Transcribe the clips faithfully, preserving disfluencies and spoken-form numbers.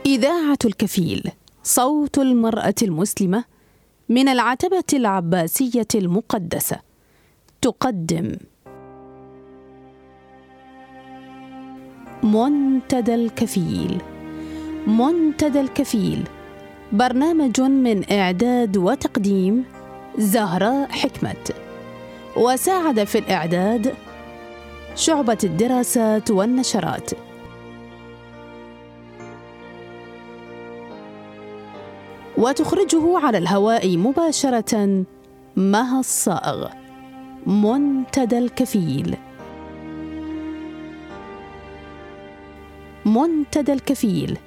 إذاعة الكفيل، صوت المرأة المسلمة من العتبة العباسية المقدسة، تقدم منتدى الكفيل. منتدى الكفيل برنامج من إعداد وتقديم زهراء حكمت، وساعد في الإعداد شعبة الدراسات والنشرات. وتخرجه على الهواء مباشرة مها الصائغ. منتدى الكفيل. منتدى الكفيل.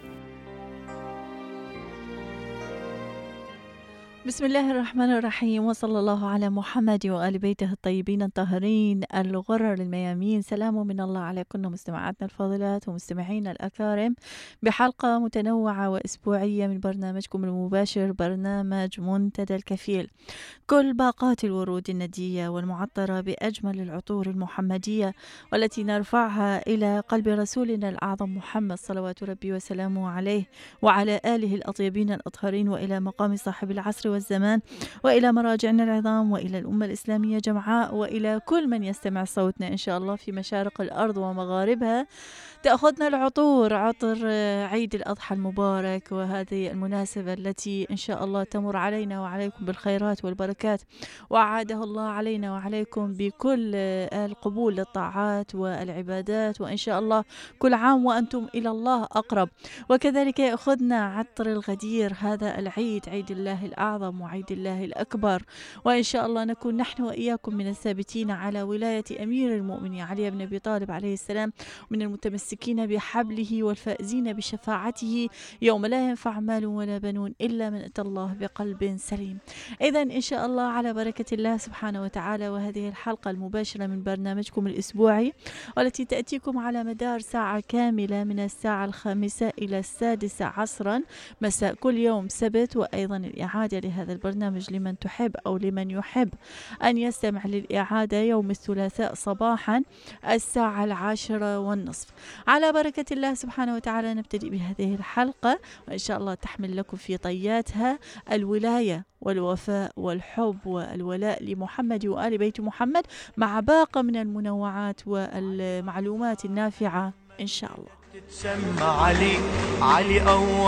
بسم الله الرحمن الرحيم، وصلى الله على محمد وآل بيته الطيبين الطاهرين الغرر الميامين. سلام من الله عليكم مستمعاتنا الفاضلات ومستمعينا الأكارم بحلقة متنوعة وأسبوعية من برنامجكم المباشر، برنامج منتدى الكفيل. كل باقات الورود الندية والمعطرة بأجمل العطور المحمدية والتي نرفعها إلى قلب رسولنا الأعظم محمد صلوات ربي وسلامه عليه وعلى آله الأطيبين الأطهرين، وإلى مقام صاحب العصر والزمان، وإلى مراجعنا العظام، وإلى الأمة الإسلامية جمعاء، وإلى كل من يستمع صوتنا إن شاء الله في مشارق الأرض ومغاربها. تأخذنا العطور، عطر عيد الأضحى المبارك، وهذه المناسبة التي إن شاء الله تمر علينا وعليكم بالخيرات والبركات، وأعاده الله علينا وعليكم بكل القبول للطاعات والعبادات، وإن شاء الله كل عام وأنتم إلى الله أقرب. وكذلك يأخذنا عطر الغدير، هذا العيد، عيد الله الأعظم وعيد الله الأكبر، وإن شاء الله نكون نحن وإياكم من الثابتين على ولاية أمير المؤمنين علي بن أبي طالب عليه السلام، من المتمسكين بحبله والفائزين بشفاعته يوم لا ينفع مال ولا بنون إلا من أتى الله بقلب سليم. إذن إن شاء الله على بركة الله سبحانه وتعالى، وهذه الحلقة المباشرة من برنامجكم الأسبوعي والتي تأتيكم على مدار ساعة كاملة من الساعة الخامسة إلى السادسة عصرا مساء كل يوم سبت، وأيضا الإعادة لهذا البرنامج لمن تحب أو لمن يحب أن يستمع للإعادة يوم الثلاثاء صباحا الساعة العاشرة والنصف. على بركة الله سبحانه وتعالى نبتدئ بهذه الحلقة، وإن شاء الله تحمل لكم في طياتها الولاية والوفاء والحب والولاء لمحمد وآل بيت محمد، مع باقة من المنوعات والمعلومات النافعة إن شاء الله. تتسمى علي، علي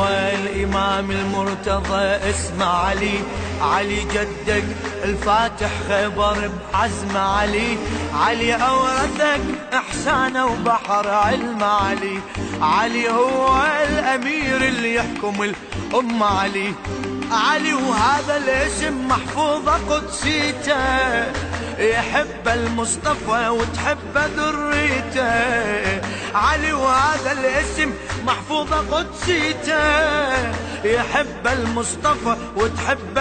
أول إمام المرتضى، اسمع علي، علي جدك الفاتح خبر بعزم علي، علي أورثك إحسانه وبحر علم علي، علي هو الأمير اللي يحكم الأمة علي، علي وهذا الاسم محفوظة قدسيته، يحب المصطفى وتحب ذريته، علي وهذا الاسم محفوظة قدسيته، يحب المصطفى وتحب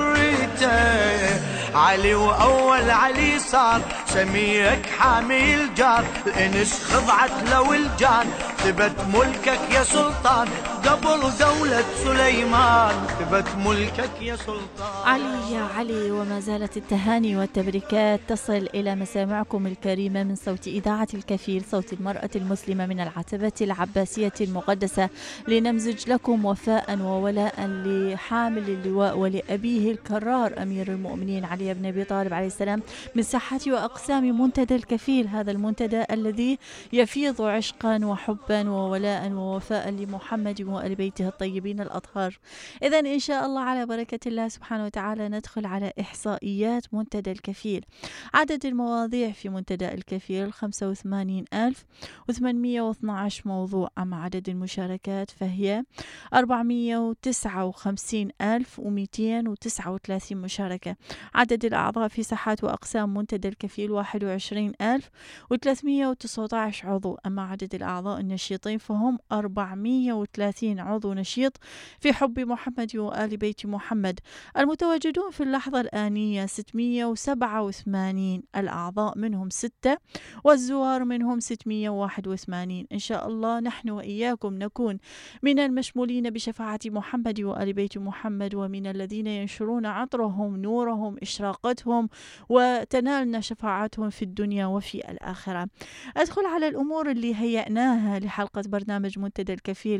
ذريته، علي وأول علي صار سميك حامي الجار، الإنس خضعت لو الجان، ثبت ملكك يا سلطان قبل دولة سليمان، ثبت ملكك يا سلطان. علي يا علي، وما زالت التهاني والتبريكات تصل إلى مسامعكم الكريمة من صوت إذاعة الكفيل، صوت المرأة المسلمة من العتبة العباسية المقدسة، لنمزج لكم وفاء وولاء لحامل اللواء ولأبيه الكرار أمير المؤمنين علي بن أبي طالب عليه السلام، من ساحة وأقسام منتدى الكفيل، هذا المنتدى الذي يفيض عشقا وحبا وولاء ووفاء لمحمد وآل بيته الطيبين الأطهار. إذن إن شاء الله على بركة الله سبحانه وتعالى ندخل على إحصائيات منتدى الكفيل. عدد المواضيع في منتدى الكفيل خمسة وثمانين ألف وثمانمئة واثني عشر موضوع، أما عدد المشاركات فهي أربعمئة وتسعة وخمسين ألف ومئتين وتسعة وثلاثين مشاركة. عدد الأعضاء في ساحات وأقسام منتدى الكفيل واحد وعشرين ألف وثلاثمئة وتسعة عشر عضو، أما عدد الأعضاء النشيطين فهم أربعمئة وثلاثين عضو نشيط في حب محمد وآل بيت محمد. المتواجدون في اللحظة الآنية ستمئة وسبعة وثمانين الأعضاء، منهم ستة، والزوار منهم ستمئة وواحد وثمانين. إن شاء الله نحن وإياكم نكون من المشمولين بشفاعة محمد وآل بيت محمد، ومن الذين ينشرون عطرهم، نورهم، إشراقتهم، وتنالنا شفاعتهم في الدنيا وفي الآخرة. أدخل على الأمور اللي هيأناها لحلقة برنامج منتدى الكفيل لهذا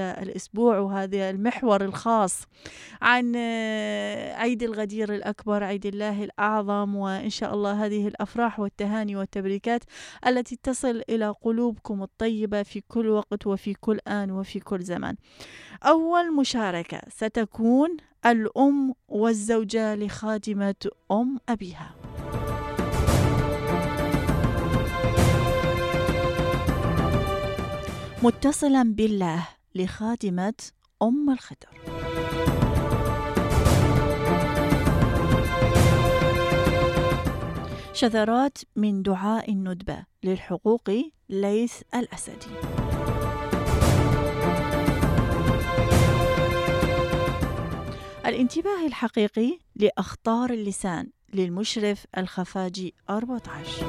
هذا الأسبوع وهذا المحور الخاص عن عيد الغدير الأكبر، عيد الله الأعظم، وإن شاء الله هذه الأفراح والتهاني والتبريكات التي تصل إلى قلوبكم الطيبة في كل وقت وفي كل آن وفي كل زمان. أول مشاركة ستكون الأم والزوجة لخادمة أم أبيها. متصلا بالله لخادمة أم الخضر. شذرات من دعاء الندبة للحقوق ليث الأسدي. الانتباه الحقيقي لأخطار اللسان للمشرف الخفاجي أربعة عشر.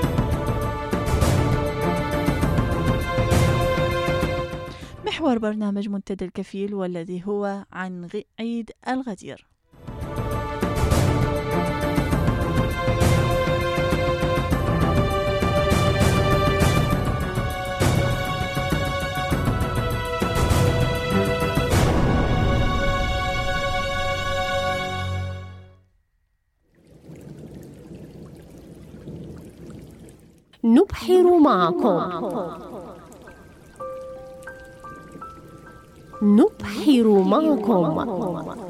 محور برنامج منتدى الكفيل والذي هو عن عيد الغدير. نبحر معكم نبحر معكم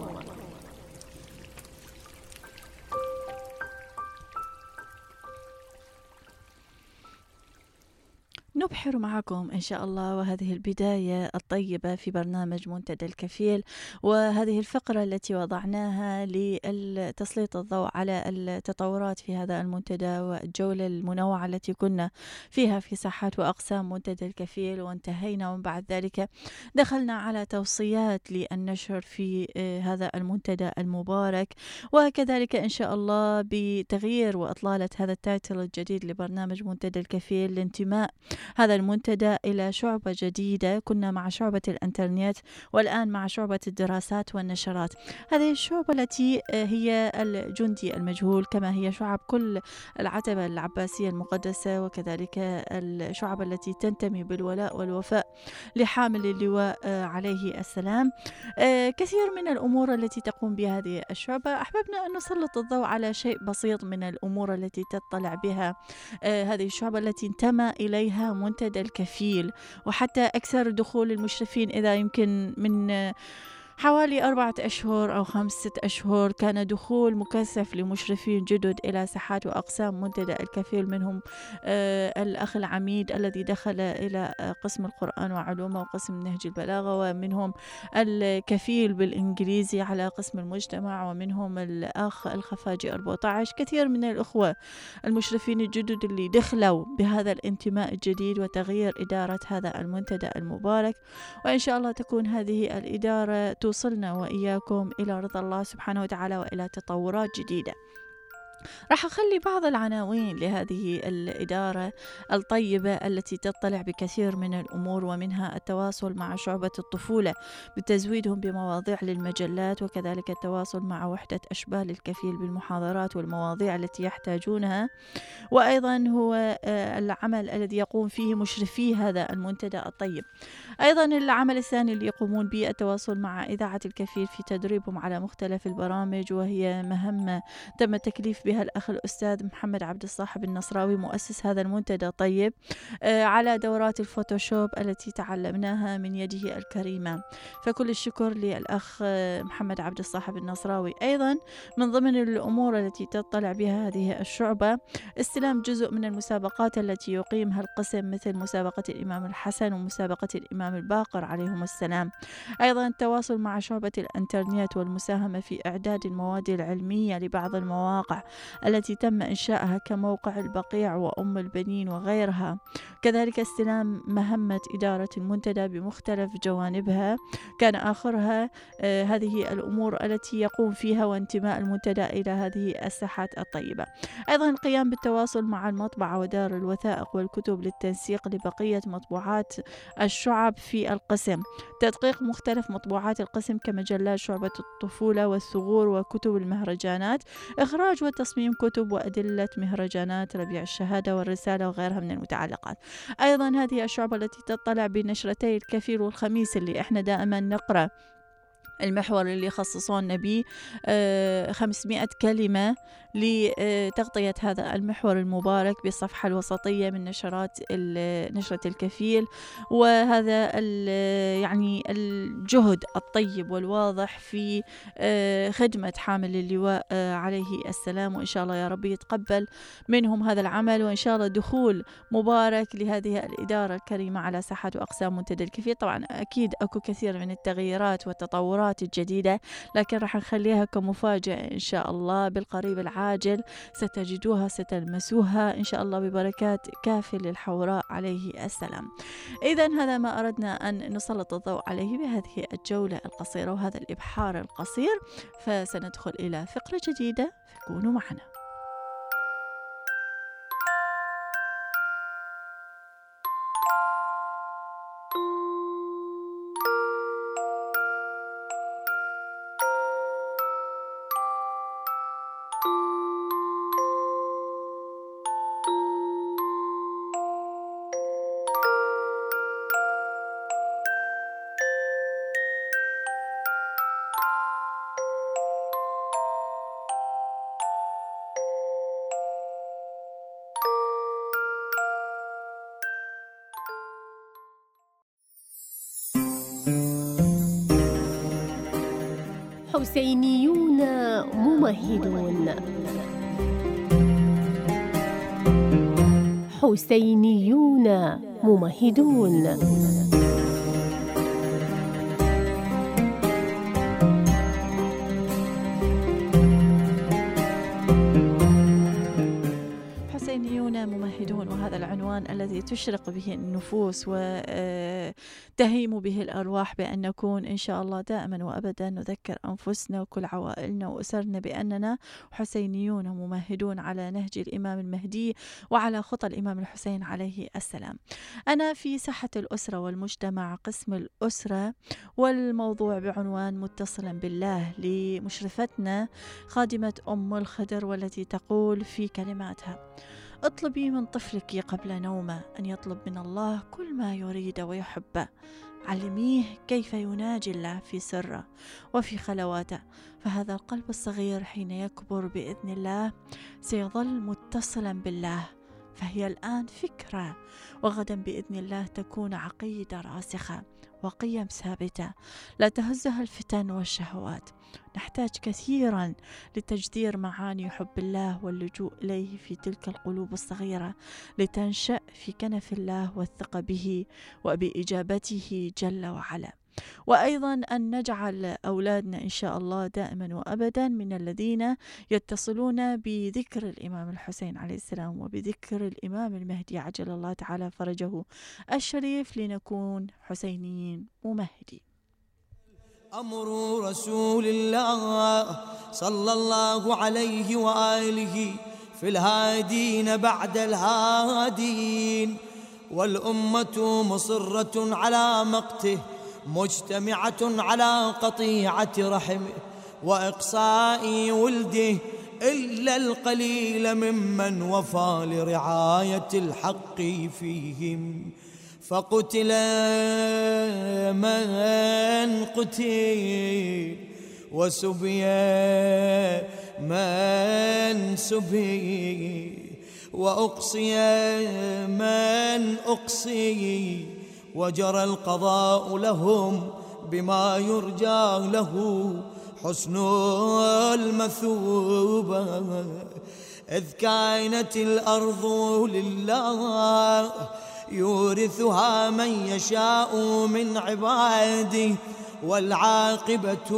نبحر معكم إن شاء الله، وهذه البداية الطيبة في برنامج منتدى الكفيل، وهذه الفقرة التي وضعناها لتسليط الضوء على التطورات في هذا المنتدى والجولة المنوعة التي كنا فيها في ساحات وأقسام منتدى الكفيل، وانتهينا ومن بعد ذلك دخلنا على توصيات للنشر في هذا المنتدى المبارك، وكذلك إن شاء الله بتغيير وإطلالة هذا التايتل الجديد لبرنامج منتدى الكفيل لانتماء هذا المنتدى إلى شعبة جديدة. كنا مع شعبة الإنترنت والآن مع شعبة الدراسات والنشرات. هذه الشعبة التي هي الجندي المجهول، كما هي شعب كل العتبة العباسية المقدسة، وكذلك الشعب التي تنتمي بالولاء والوفاء لحامل اللواء عليه السلام. كثير من الأمور التي تقوم بها هذه الشعبة أحببنا أن نسلط الضوء على شيء بسيط من الأمور التي تطلع بها هذه الشعبة التي انتمى إليها منتدى الكفيل. وحتى أكثر دخول المشرفين، إذا يمكن من حوالي أربعة أشهر أو خمسة أشهر كان دخول مكثف لمشرفين جدد إلى ساحات وأقسام منتدى الكفيل، منهم آه الأخ العميد الذي دخل إلى قسم القرآن وعلومه وقسم نهج البلاغة، ومنهم الكفيل بالإنجليزي على قسم المجتمع، ومنهم الأخ الخفاجي أربعة عشر. كثير من الأخوة المشرفين الجدد اللي دخلوا بهذا الانتماء الجديد وتغيير إدارة هذا المنتدى المبارك، وإن شاء الله تكون هذه الإدارة توصلنا وإياكم إلى رضا الله سبحانه وتعالى وإلى تطورات جديدة. راح أخلي بعض العناوين لهذه الإدارة الطيبة التي تطلع بكثير من الأمور، ومنها التواصل مع شعبة الطفولة بتزويدهم بمواضيع للمجلات، وكذلك التواصل مع وحدة أشبال الكفيل بالمحاضرات والمواضيع التي يحتاجونها، وأيضا هو العمل الذي يقوم فيه مشرفي هذا المنتدى الطيب. أيضا العمل الثاني اللي يقومون به التواصل مع إذاعة الكفيل في تدريبهم على مختلف البرامج، وهي مهمة تم تكليف بها الأخ الأستاذ محمد عبد الصاحب النصراوي مؤسس هذا المنتدى طيب على دورات الفوتوشوب التي تعلمناها من يده الكريمة، فكل الشكر للأخ محمد عبد الصاحب النصراوي. أيضا من ضمن الأمور التي تطلع بها هذه الشعبة استلام جزء من المسابقات التي يقيمها القسم، مثل مسابقة الإمام الحسن ومسابقة الإمام الباقر عليهم السلام. أيضا التواصل مع شعبة الإنترنت والمساهمة في إعداد المواد العلمية لبعض المواقع التي تم إنشائها كموقع البقيع وأم البنين وغيرها. كذلك استلام مهمة إدارة المنتدى بمختلف جوانبها، كان آخرها آه هذه الأمور التي يقوم فيها وانتماء المنتدى إلى هذه الساحات الطيبة. أيضا القيام بالتواصل مع المطبعة ودار الوثائق والكتب للتنسيق لبقية مطبوعات الشعب في القسم، تدقيق مختلف مطبوعات القسم كمجلات شعبة الطفولة والثغور وكتب المهرجانات، إخراج وتصميم كتب وأدلة مهرجانات ربيع الشهادة والرسالة وغيرها من المتعلقات. أيضا هذه الشعبة التي تطلع بنشرتي الكفيل والخميس اللي احنا دائما نقرأ المحور اللي يخصصون به خمسمائة كلمة لتغطية هذا المحور المبارك بالصفحة الوسطية من نشرات نشرة الكفيل. وهذا يعني الجهد الطيب والواضح في خدمة حامل اللواء عليه السلام، وإن شاء الله يا رب يتقبل منهم هذا العمل، وإن شاء الله دخول مبارك لهذه الإدارة الكريمة على ساحة وأقسام منتدى الكفيل. طبعا أكيد أكو كثير من التغييرات والتطورات الجديدة، لكن راح نخليها كمفاجأة إن شاء الله بالقريب العاجل، ستجدوها ستلمسوها إن شاء الله ببركات كافل الحوراء عليه السلام. إذن هذا ما أردنا أن نسلط الضوء عليه بهذه الجولة القصيرة وهذا الإبحار القصير، فسندخل إلى فقرة جديدة، فكونوا معنا. حسينيون ممهدون. حسينيون ممهدون. حسينيون ممهدون، وهذا العنوان الذي تشرق به النفوس وتهيم به الأرواح بأن نكون إن شاء الله دائما وأبدا نذكر أنفسنا وكل عوائلنا وأسرنا بأننا حسينيون ممهدون على نهج الإمام المهدي وعلى خطى الإمام الحسين عليه السلام. أنا في ساحة الأسرة والمجتمع قسم الأسرة، والموضوع بعنوان متصلا بالله لمشرفتنا خادمة أم الخدر، والتي تقول في كلماتها: اطلبي من طفلك قبل نومه أن يطلب من الله كل ما يريد ويحبه، علميه كيف يناجي الله في سره وفي خلواته، فهذا القلب الصغير حين يكبر بإذن الله سيظل متصلا بالله، فهي الآن فكرة، وغدا بإذن الله تكون عقيدة راسخة وقيم ثابتة لا تهزها الفتن والشهوات. نحتاج كثيرا لتجذير معاني حب الله واللجوء إليه في تلك القلوب الصغيرة لتنشأ في كنف الله والثقة به وبإجابته جل وعلا. وأيضا أن نجعل أولادنا إن شاء الله دائما وأبدا من الذين يتصلون بذكر الإمام الحسين عليه السلام وبذكر الإمام المهدي عجل الله تعالى فرجه الشريف، لنكون حسينيين ممهدين. أمر رسول الله صلى الله عليه وآله في الهادين بعد الهادين، والأمة مصرة على مقته مجتمعة على قطيعة رحمه وإقصاء ولده، إلا القليل ممن وفى لرعاية الحق فيهم. فقتل من قتل وسبي من سبي وأقصي من أقصي، وجرى القضاء لهم بما يرجى له حسن المثوبة، إذ كانت الأرض لله يورثها من يشاء من عباده، والعاقبة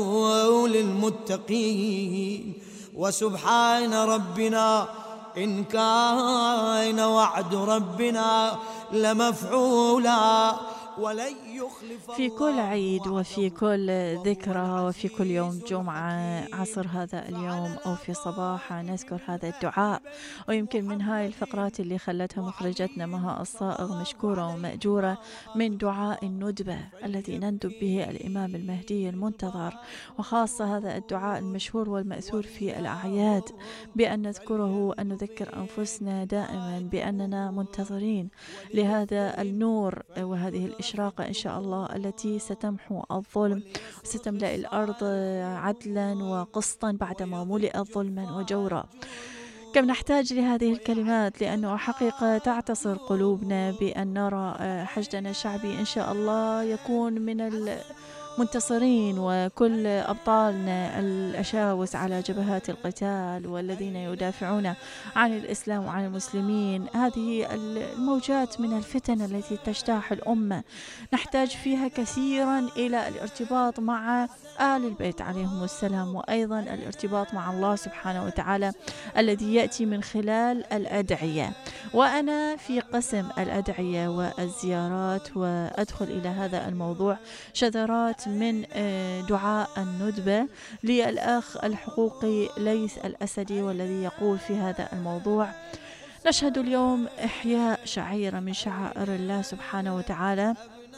للمتقين. وسبحان ربنا إن كان وعد ربنا لمفعولا، ولن في كل عيد وفي كل ذكرى وفي كل يوم جمعة عصر هذا اليوم أو في صباحه نذكر هذا الدعاء. ويمكن من هاي الفقرات اللي خلتها مخرجتنا مها الصائغ مشكورة ومأجورة من دعاء الندبة الذي نندب به الإمام المهدي المنتظر، وخاصة هذا الدعاء المشهور والمأثور في الأعياد بأن نذكره أن نذكر أنفسنا دائما بأننا منتظرين لهذا النور وهذه الإشراقة إن شاء الله التي ستمحو الظلم وستملأ الأرض عدلا وقسطا بعدما ملئت ظلما وجورا. كم نحتاج لهذه الكلمات، لأنه حقيقة تعتصر قلوبنا بأن نرى حشدنا الشعبي إن شاء الله يكون من المنتصرين، وكل أبطالنا الأشاوس على جبهات القتال والذين يدافعون عن الإسلام وعن المسلمين. هذه الموجات من الفتن التي تجتاح الأمة نحتاج فيها كثيرا إلى الارتباط مع آل البيت عليهم السلام، وأيضا الارتباط مع الله سبحانه وتعالى الذي يأتي من خلال الأدعية. وأنا في قسم الأدعية والزيارات وأدخل إلى هذا الموضوع شذرات من دعاء الندبة للأخ الحقوقي ليث الأسدي، والذي يقول في هذا الموضوع: نشهد اليوم إحياء شعيرة من شعائر الله سبحانه وتعالى،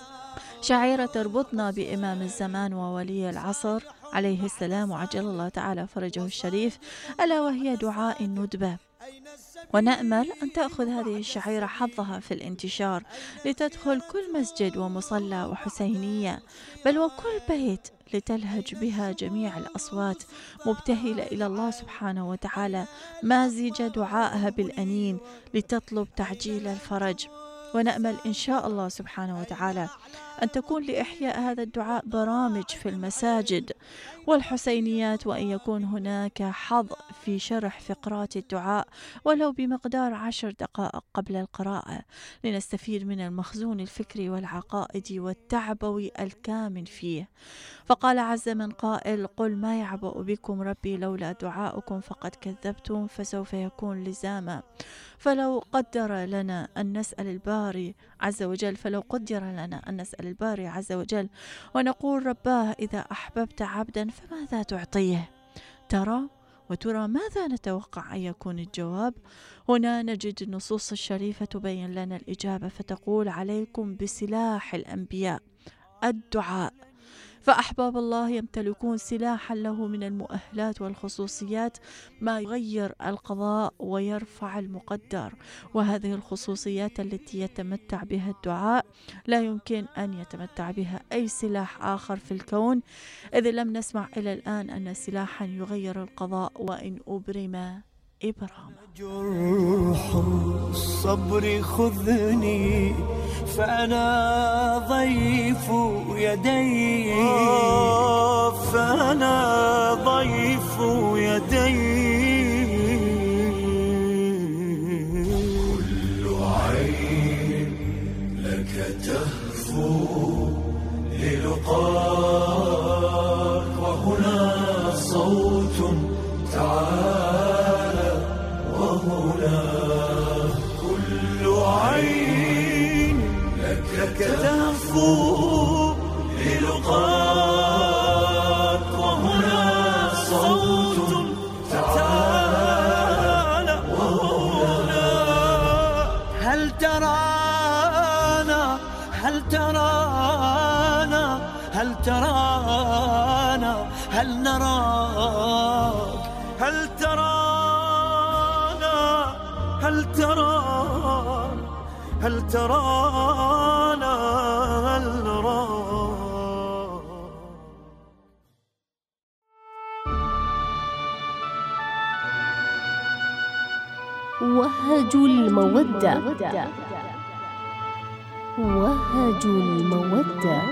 شعيرة تربطنا بإمام الزمان وولي العصر عليه السلام وعجل الله تعالى فرجه الشريف، ألا وهي دعاء الندبة. ونأمل أن تأخذ هذه الشعيرة حظها في الانتشار لتدخل كل مسجد ومصلى وحسينية بل وكل بيت، لتلهج بها جميع الأصوات مبتهلة إلى الله سبحانه وتعالى، مازجة دعائها بالأنين لتطلب تعجيل الفرج. ونأمل إن شاء الله سبحانه وتعالى أن تكون لإحياء هذا الدعاء برامج في المساجد والحسينيات، وأن يكون هناك حظ في شرح فقرات الدعاء ولو بمقدار عشر دقائق قبل القراءة، لنستفيد من المخزون الفكري والعقائدي والتعبوي الكامن فيه. فقال عز من قائل: قل ما يعبأ بكم ربي لولا دعاؤكم فقد كذبتم فسوف يكون لزاما. فلو قدر لنا أن نسأل الباري عز وجل فلو قدر لنا أن نسأل الباري عز وجل ونقول: رباه إذا أحببت عبدا فماذا تعطيه؟ ترى وترى ماذا نتوقع أن يكون الجواب؟ هنا نجد النصوص الشريفة تبين لنا الإجابة، فتقول: عليكم بسلاح الأنبياء الدعاء. فأحباب الله يمتلكون سلاحا له من المؤهلات والخصوصيات ما يغير القضاء ويرفع المقدر، وهذه الخصوصيات التي يتمتع بها الدعاء لا يمكن أن يتمتع بها أي سلاح آخر في الكون، إذ لم نسمع إلى الآن أن سلاحا يغير القضاء وإن أبرم إبرام. جرح الصبر خذني فأنا ضيف يدي، فأنا ضيف يدي. كل عين لك تهفو للقاك، وهنا صوت تعالى، وهنا كل عين لك تهفو للقاك، وهنا صوت تعالى، وهنا هل ترانا هل ترانا هل ترانا هل نراك، هل ترانا هل ترانا هل ترانا هل نراك. وهج المودة، وهج المودة.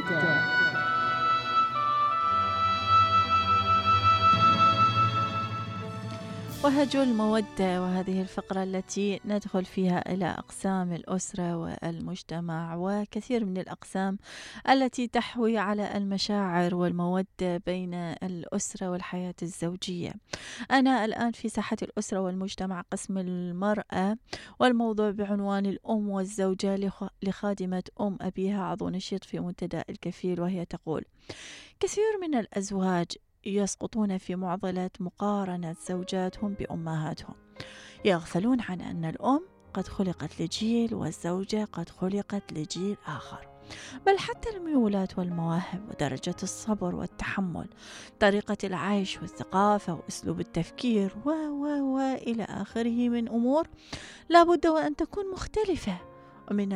وهج المودة، وهذه الفقرة التي ندخل فيها إلى أقسام الأسرة والمجتمع وكثير من الأقسام التي تحوي على المشاعر والمودة بين الأسرة والحياة الزوجية. أنا الآن في ساحة الأسرة والمجتمع قسم المرأة، والموضوع بعنوان الأم والزوجة لخادمة أم أبيها عضو نشيط في منتدى الكفيل، وهي تقول: كثير من الأزواج يسقطون في معضلة مقارنة زوجاتهم بأمهاتهم، يغفلون عن أن الأم قد خلقت لجيل والزوجة قد خلقت لجيل آخر، بل حتى الميولات والمواهب ودرجة الصبر والتحمل، طريقة العيش والثقافة وأسلوب التفكير و و و إلى آخره من أمور لابد وأن تكون مختلفة. ومن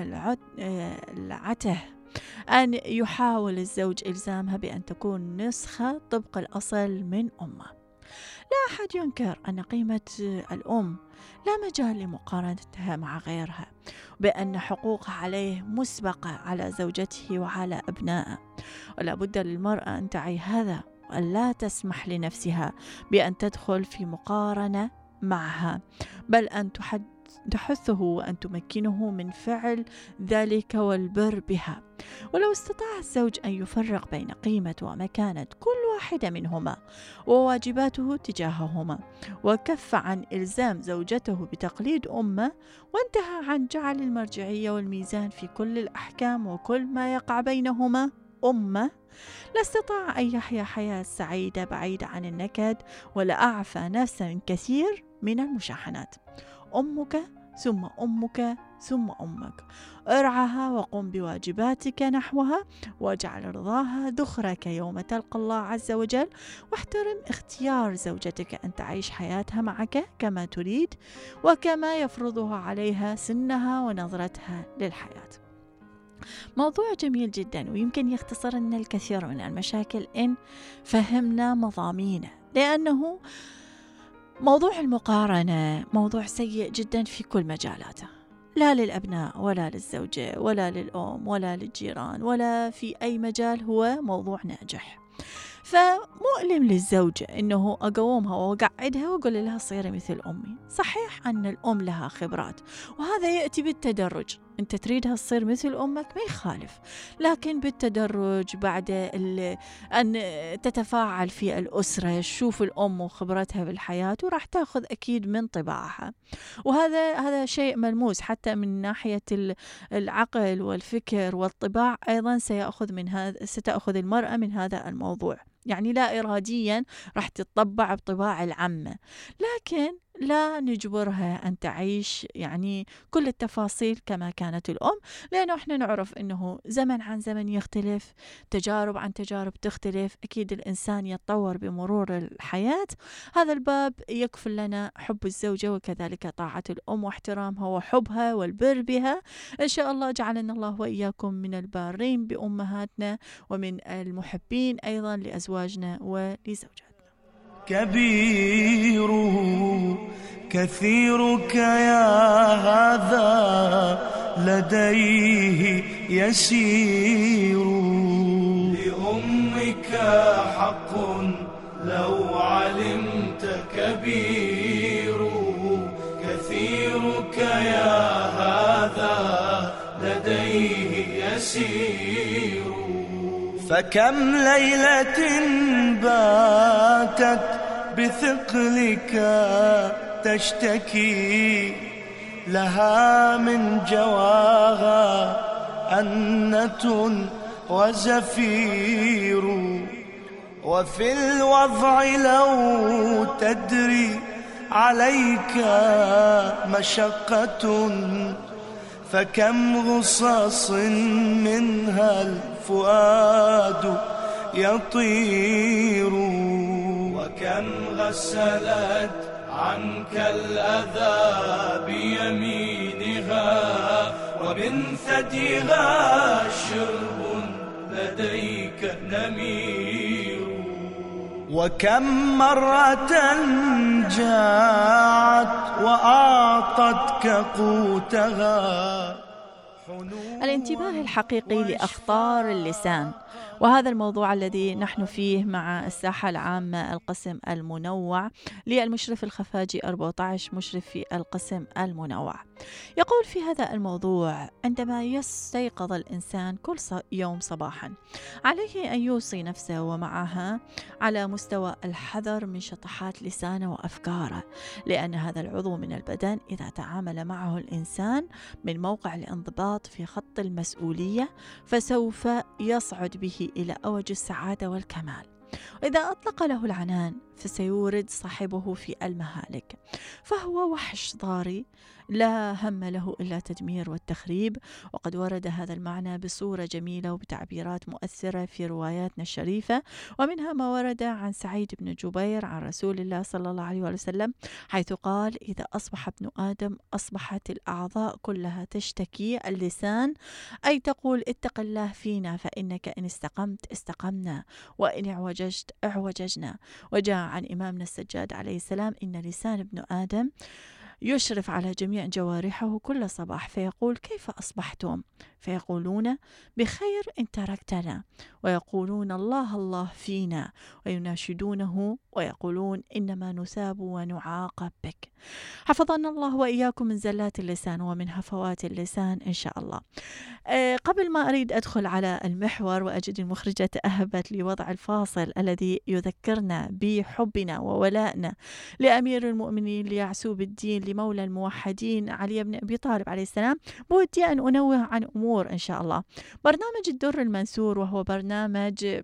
العته أن يحاول الزوج إلزامها بأن تكون نسخة طبق الأصل من أمه. لا أحد ينكر أن قيمة الأم لا مجال لمقارنتها مع غيرها، بأن حقوقها عليه مسبقة على زوجته وعلى أبنائه، ولا بد للمرأة أن تعي هذا وأن لا تسمح لنفسها بأن تدخل في مقارنة معها، بل أن تحد تحثه وأن تمكنه من فعل ذلك والبر بها. ولو استطاع الزوج أن يفرق بين قيمة ومكانة كل واحدة منهما وواجباته تجاههما، وكف عن إلزام زوجته بتقليد أمه، وانتهى عن جعل المرجعية والميزان في كل الأحكام وكل ما يقع بينهما أمه، لاستطاع أن يحيا حياة سعيدة بعيدة عن النكد، ولأعفى نفسه من كثير من المشاحنات. أمك ثم أمك ثم أمك، ارعها وقم بواجباتك نحوها، واجعل رضاها ذخرك يوم تلقى الله عز وجل، واحترم اختيار زوجتك أن تعيش حياتها معك كما تريد وكما يفرضها عليها سنها ونظرتها للحياة. موضوع جميل جدا، ويمكن يختصر لنا الكثير من المشاكل إن فهمنا مضامينه، لأنه موضوع المقارنة موضوع سيء جدا في كل مجالاته، لا للأبناء ولا للزوجة ولا للأم ولا للجيران ولا في أي مجال هو موضوع ناجح. فمؤلم للزوجة إنه أقومها وأقعدها وأقول لها صيري مثل أمي. صحيح أن الأم لها خبرات، وهذا يأتي بالتدرج، أنت تريدها تصير مثل أمك ما يخالف، لكن بالتدرج بعد أن تتفاعل في الأسرة، تشوف الأم وخبرتها بالحياة وراح تأخذ أكيد من طباعها، وهذا هذا شيء ملموس حتى من ناحية العقل والفكر والطباع، أيضا سيأخذ من هذا ستأخذ المرأة من هذا الموضوع، يعني لا إراديا راح تطبع بطباع العمة، لكن لا نجبرها أن تعيش يعني كل التفاصيل كما كانت الأم، لأنه إحنا نعرف أنه زمن عن زمن يختلف، تجارب عن تجارب تختلف، أكيد الإنسان يتطور بمرور الحياة. هذا الباب يكفل لنا حب الزوجة وكذلك طاعة الأم واحترامها وحبها والبر بها. إن شاء الله جعلنا الله وإياكم من البارين بأمهاتنا ومن المحبين أيضا لأزواجنا ولزوجاتنا. كبيره كثيرك يا هذا لديه يسير، لأمك حق لو علمت كبير، كثيرك يا هذا لديه يسير. فكم ليلة باتت بثقلك تشتكي، لها من جواها أنة وزفير، وفي الوضع لو تدري عليك مشقة، فكم غصص منها الفؤاد يطير، وكم غسلت عنك الأذى بيمينها، ومن ثديها شرب لديك نمير، وكم مرة جاعت وأعطتك قوتها. الانتباه الحقيقي لأخطار اللسان وهذا الموضوع الذي نحن فيه مع الساحة العامة القسم المنوع للمشرف الخفاجي أربعة عشر مشرف في القسم المنوع. يقول في هذا الموضوع: عندما يستيقظ الإنسان كل يوم صباحا عليه أن يوصي نفسه ومعها على مستوى الحذر من شطحات لسانه وأفكاره، لأن هذا العضو من البدن إذا تعامل معه الإنسان من موقع الانضباط في خط المسؤولية فسوف يصعد به إلى أوج السعادة والكمال، وإذا أطلق له العنان فسيورد صاحبه في المهالك، فهو وحش ضاري لا هم له إلا تدمير والتخريب. وقد ورد هذا المعنى بصورة جميلة وبتعبيرات مؤثرة في رواياتنا الشريفة، ومنها ما ورد عن سعيد بن جبير عن رسول الله صلى الله عليه وسلم حيث قال: إذا أصبح ابن آدم أصبحت الأعضاء كلها تشتكي، اللسان أي تقول اتق الله فينا فإنك إن استقمت استقمنا وإن اعوججت اعوججنا. وجاء عن إمامنا السجاد عليه السلام: إن لسان ابن آدم يشرف على جميع جوارحه كل صباح فيقول: كيف أصبحتم؟ فيقولون: بخير إن تركتنا، ويقولون: الله الله فينا، ويناشدونه ويقولون: إنما نثاب ونعاقب بك. حفظنا الله وإياكم من زلات اللسان ومن هفوات اللسان إن شاء الله. أه قبل ما أريد أدخل على المحور وأجد المخرجة تأهبت لوضع الفاصل الذي يذكرنا بحبنا وولائنا لأمير المؤمنين ليعسوب الدين لمولى الموحدين علي بن أبي طالب عليه السلام، بودي أن أنوه عن أمور إن شاء الله. برنامج الدر المنثور وهو برنامج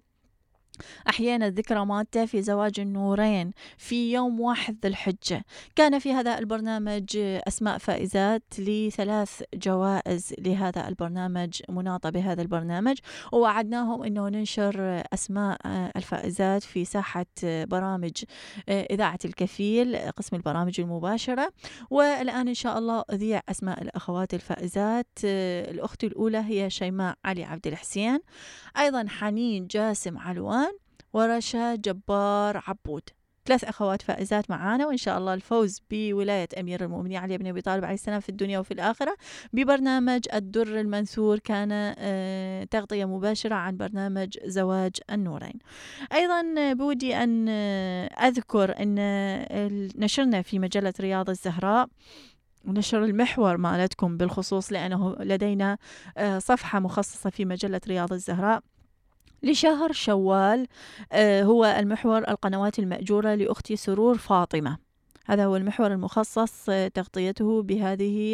أحيانا ذكرى مادة في زواج النورين في يوم واحد ذي الحجة. كان في هذا البرنامج أسماء فائزات لثلاث جوائز لهذا البرنامج مناطة بهذا البرنامج، ووعدناهم أنه ننشر أسماء الفائزات في ساحة برامج إذاعة الكفيل قسم البرامج المباشرة. والآن إن شاء الله أذيع أسماء الأخوات الفائزات. الأخت الأولى هي شيماء علي عبد الحسين، أيضا حنين جاسم علوان، ورشا جبار عبود. ثلاث أخوات فائزات معانا، وإن شاء الله الفوز بولاية أمير المؤمنين علي بن أبي طالب عليه السلام في الدنيا وفي الآخرة ببرنامج الدر المنثور. كان تغطية مباشرة عن برنامج زواج النورين. أيضا بودي أن أذكر أن نشرنا في مجلة رياض الزهراء ونشر المحور مالتكم بالخصوص، لأنه لدينا صفحة مخصصة في مجلة رياض الزهراء لشهر شوال، هو المحور القنوات المأجورة لأختي سرور فاطمة. هذا هو المحور المخصص تغطيته بهذه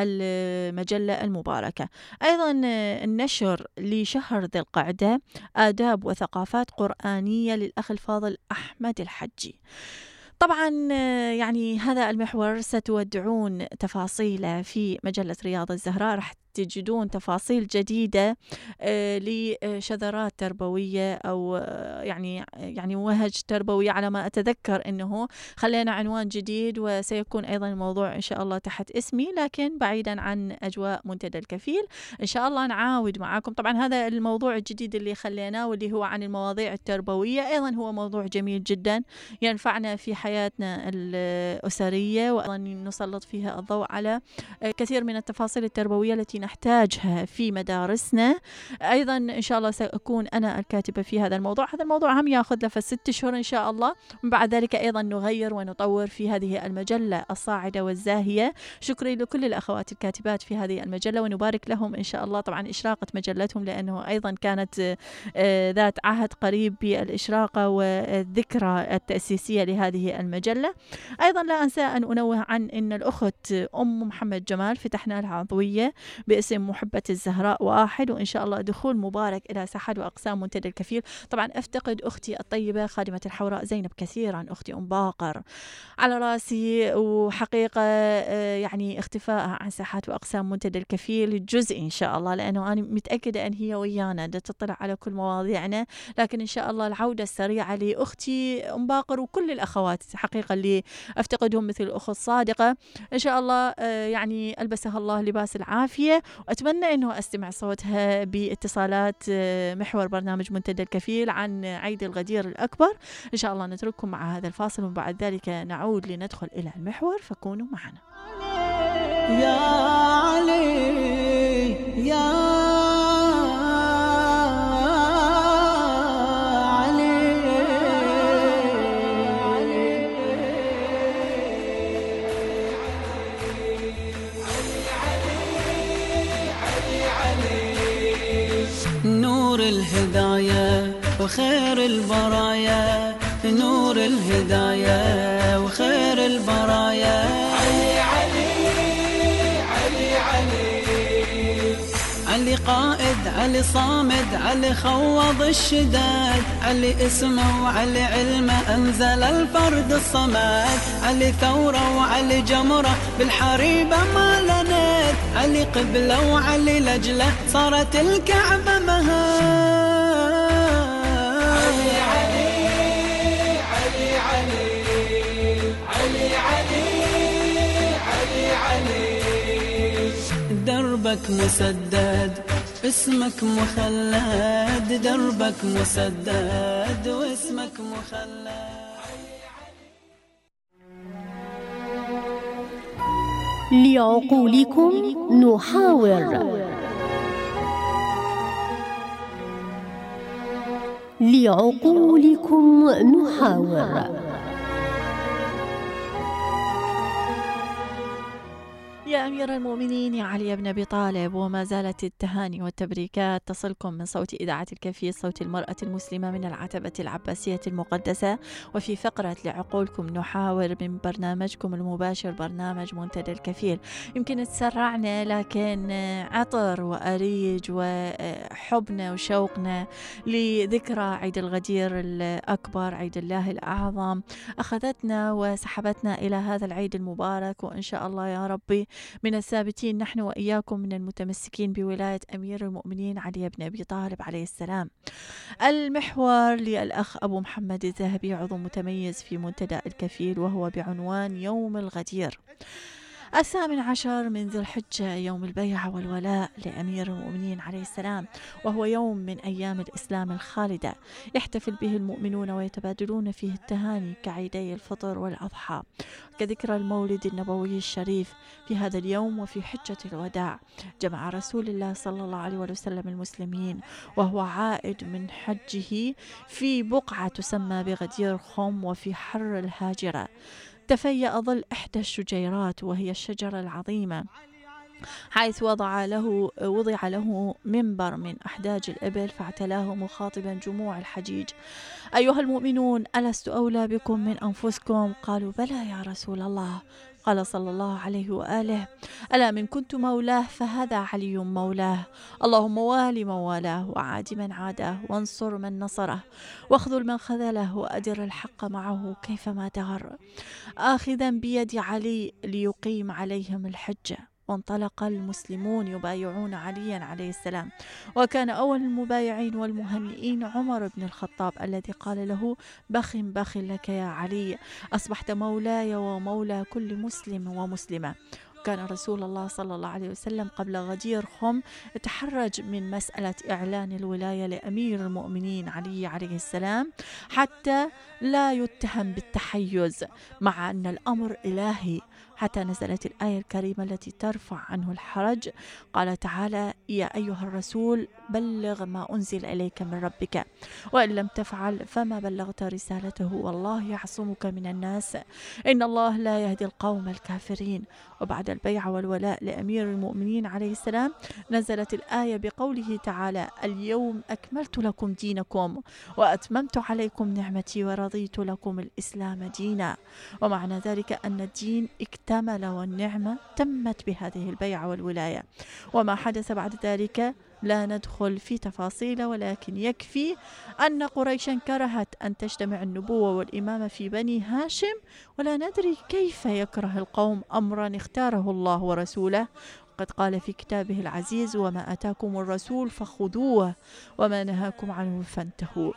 المجلة المباركة. أيضا النشر لشهر ذي القعدة آداب وثقافات قرآنية للأخ الفاضل أحمد الحجي. طبعا يعني هذا المحور ستودعون تفاصيله في مجلة رياض الزهراء، رح تجدون تفاصيل جديدة لشذرات تربوية أو يعني يعني وهج تربوي على ما أتذكر. أنه خلينا عنوان جديد، وسيكون أيضا الموضوع إن شاء الله تحت اسمي لكن بعيدا عن أجواء منتدى الكفيل. إن شاء الله نعاود معاكم. طبعا هذا الموضوع الجديد اللي خليناه واللي هو عن المواضيع التربوية أيضا هو موضوع جميل جدا ينفعنا في حياتنا الأسرية، وأيضا نسلط فيها الضوء على كثير من التفاصيل التربوية التي نحتاجها في مدارسنا. أيضا إن شاء الله سأكون أنا الكاتبة في هذا الموضوع. هذا الموضوع هم يأخذ له ست شهور إن شاء الله، ومن بعد ذلك أيضا نغير ونطور في هذه المجلة الصاعدة والزاهية. شكري لكل الأخوات الكاتبات في هذه المجلة، ونبارك لهم إن شاء الله. طبعا إشراقة مجلتهم لأنه أيضا كانت ذات عهد قريب بالإشراقة والذكرى التأسيسية لهذه المجلة. أيضا لا أنسى أن أنوه عن أن الأخت أم محمد جمال فتحنا لها عضوية باسم محبة الزهراء واحد، وإن شاء الله دخول مبارك إلى ساحات وأقسام منتدى الكفيل. طبعا أفتقد أختي الطيبة خادمة الحوراء زينب كثيرا، أختي أم باقر على راسي، وحقيقة يعني اختفائها عن ساحات وأقسام منتدى الكفيل جزء إن شاء الله، لأنه أنا متأكدة أن هي ويانا تطلع على كل مواضيعنا، لكن إن شاء الله العودة السريعة لأختي أم باقر وكل الأخوات حقيقة اللي أفتقدهم مثل الأخت صادقة. إن شاء الله يعني ألبسها الله لباس العافية، وأتمنى أنه أستمع صوتها باتصالات محور برنامج منتدى الكفيل عن عيد الغدير الأكبر. إن شاء الله نترككم مع هذا الفاصل، وبعد ذلك نعود لندخل إلى المحور، فكونوا معنا. يا علي يا الهداية وخير البرايا، نور الهداية وخير البرايا. علي علي علي علي علي قائد، علي صامد، علي خوض الشداد، علي اسمه وعلي علمه أنزل الفرد الصمد، علي ثورة وعلي جمرة بالحريبة ما لنت، علي قبلة وعلي لجلة صارت الكعبة مهاد. علي علي علي علي علي علي علي علي دربك مسدد اسمك مخلد، دربك مسدد واسمك مخلد. لعقولكم نحاور، لعقولكم نحاور. يا أمير المؤمنين يا علي بن أبي طالب، وما زالت التهاني والتبريكات تصلكم من صوت إذاعة الكفيل، صوت المرأة المسلمة من العتبة العباسية المقدسة، وفي فقرة لعقولكم نحاور من برنامجكم المباشر برنامج منتدى الكفيل. يمكن تسرعنا، لكن عطر وأريج وحبنا وشوقنا لذكرى عيد الغدير الأكبر، عيد الله الأعظم، أخذتنا وسحبتنا إلى هذا العيد المبارك. وإن شاء الله يا ربي من الثابتين نحن وإياكم من المتمسكين بولاية أمير المؤمنين علي بن أبي طالب عليه السلام. المحور للأخ أبو محمد الذهبي، عضو متميز في منتدى الكفيل، وهو بعنوان يوم الغدير. الثامن عشر من ذي الحجة يوم البيعة والولاء لأمير المؤمنين عليه السلام، وهو يوم من أيام الإسلام الخالدة يحتفل به المؤمنون ويتبادلون فيه التهاني كعيدي الفطر والأضحى، كذكرى المولد النبوي الشريف. في هذا اليوم وفي حجة الوداع جمع رسول الله صلى الله عليه وسلم المسلمين وهو عائد من حجه في بقعة تسمى بغدير خم وفي حر الهاجرة، تفيأ ظل إحدى الشجيرات وهي الشجرة العظيمة، حيث وضع له وضع له منبر من أحداج الإبل، فاعتلاه مخاطبا جموع الحجيج: أيها المؤمنون، ألست أولى بكم من أنفسكم؟ قالوا بلى يا رسول الله. قال صلى الله عليه وآله: ألا من كنت مولاه فهذا علي مولاه، اللهم والي من والاه وعاد من عاداه وانصر من نصره واخذل من خذله وأدر الحق معه كيفما دار، آخذا بيد علي ليقيم عليهم الحجة. وانطلق المسلمون يبايعون عليا عليه السلام، وكان أول المبايعين والمهنئين عمر بن الخطاب الذي قال له: بخ بخ لك يا علي، أصبحت مولاي ومولى كل مسلم ومسلمة. كان رسول الله صلى الله عليه وسلم قبل غدير خم يتحرج من مسألة إعلان الولاية لأمير المؤمنين علي عليه السلام حتى لا يتهم بالتحيز، مع أن الأمر إلهي، حتى نزلت الآية الكريمة التي ترفع عنه الحرج. قال تعالى: يا أيها الرسول بلغ ما أنزل إليك من ربك وإن لم تفعل فما بلغت رسالته والله يعصمك من الناس إن الله لا يهدي القوم الكافرين. وبعد البيعة والولاء لأمير المؤمنين عليه السلام نزلت الآية بقوله تعالى: اليوم أكملت لكم دينكم وأتممت عليكم نعمتي ورضيت لكم الإسلام دينا. ومعنى ذلك أن الدين اكتمل والنعمة تمت بهذه البيعة والولاية. وما حدث بعد ذلك لا ندخل في تفاصيل، ولكن يكفي أن قريشا كرهت أن تجتمع النبوة والإمامة في بني هاشم، ولا ندري كيف يكره القوم أمرا اختاره الله ورسوله. قد قال في كتابه العزيز: وما أتاكم الرسول فخذوه وما نهاكم عنه فانتهوا.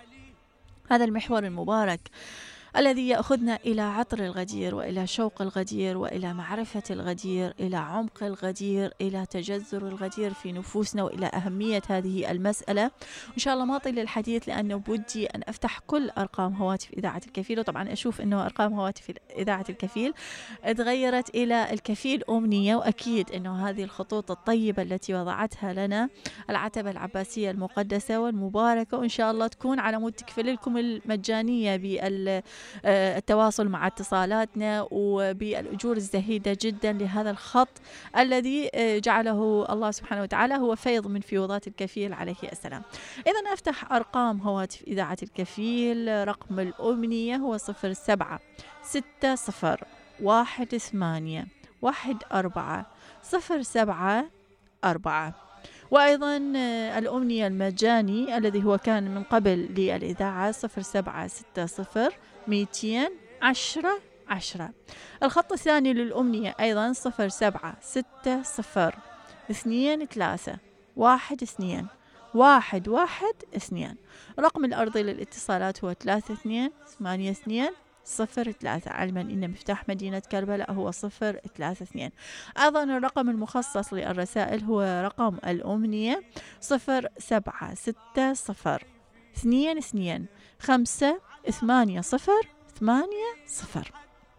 هذا المحور المبارك الذي يأخذنا إلى عطر الغدير وإلى شوق الغدير وإلى معرفة الغدير، إلى عمق الغدير، إلى تجذر الغدير في نفوسنا وإلى أهمية هذه المسألة. إن شاء الله ما أطيل الحديث لأنه بودي أن أفتح كل أرقام هواتف إذاعة الكفيل، وطبعا أشوف أنه أرقام هواتف إذاعة الكفيل تغيرت إلى الكفيل أمنية، وأكيد أنه هذه الخطوط الطيبة التي وضعتها لنا العتبة العباسية المقدسة والمباركة، وإن شاء الله تكون على مود تكفل لكم المجانية بال التواصل مع اتصالاتنا وبالأجور الزهيدة جدا لهذا الخط الذي جعله الله سبحانه وتعالى هو فيض من فيوضات الكفيل عليه السلام. إذا أفتح أرقام هواتف إذاعة الكفيل. رقم الأمنية هو صفر سبعة ستة صفر واحد ثمانية واحد أربعة صفر سبعة أربعة. وأيضا الأمنية المجاني الذي هو كان من قبل للإذاعة صفر سبعة ستة صفر مئتين عشرة عشرة. الخط الثاني للأمنية أيضا صفر سبعة ستة صفر اثنين ثلاثة واحد اثنين واحد واحد اثنين. رقم الأرضي للاتصالات هو ثلاثة اثنين ثمانية اثنين صفر ثلاثة، علما إن مفتاح مدينة كربلاء هو صفر ثلاثة اثنين. أيضا الرقم المخصص للرسائل هو رقم الأمنية صفر سبعة ستة صفر اثنين اثنين خمسة ثمانية صفر ثمانية صفر.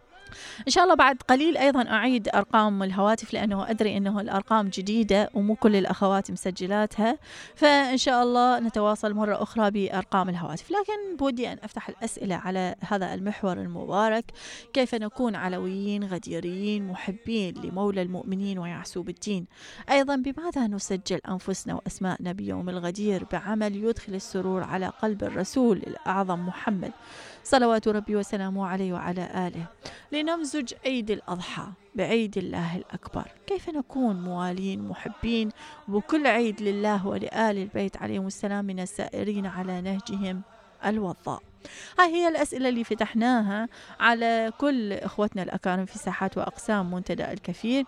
إن شاء الله بعد قليل أيضا أعيد أرقام الهواتف، لأنه أدري أنه الأرقام جديدة ومو كل الأخوات مسجلاتها، فإن شاء الله نتواصل مرة أخرى بأرقام الهواتف. لكن بودي أن أفتح الأسئلة على هذا المحور المبارك: كيف نكون علويين غديريين محبين لمولى المؤمنين ويعسوب الدين؟ أيضا بماذا نسجل أنفسنا وأسماءنا بيوم الغدير بعمل يدخل السرور على قلب الرسول الأعظم محمد صلوات ربي وسلامه عليه وعلى آله؟ لنمزج عيد الأضحى بعيد الله الأكبر. كيف نكون موالين محبين وكل عيد لله ولآل البيت عليهم السلام من السائرين على نهجهم الوضاء؟ هاي هي الأسئلة اللي فتحناها على كل إخوتنا الأكارم في ساحات وأقسام منتدى الكفيل،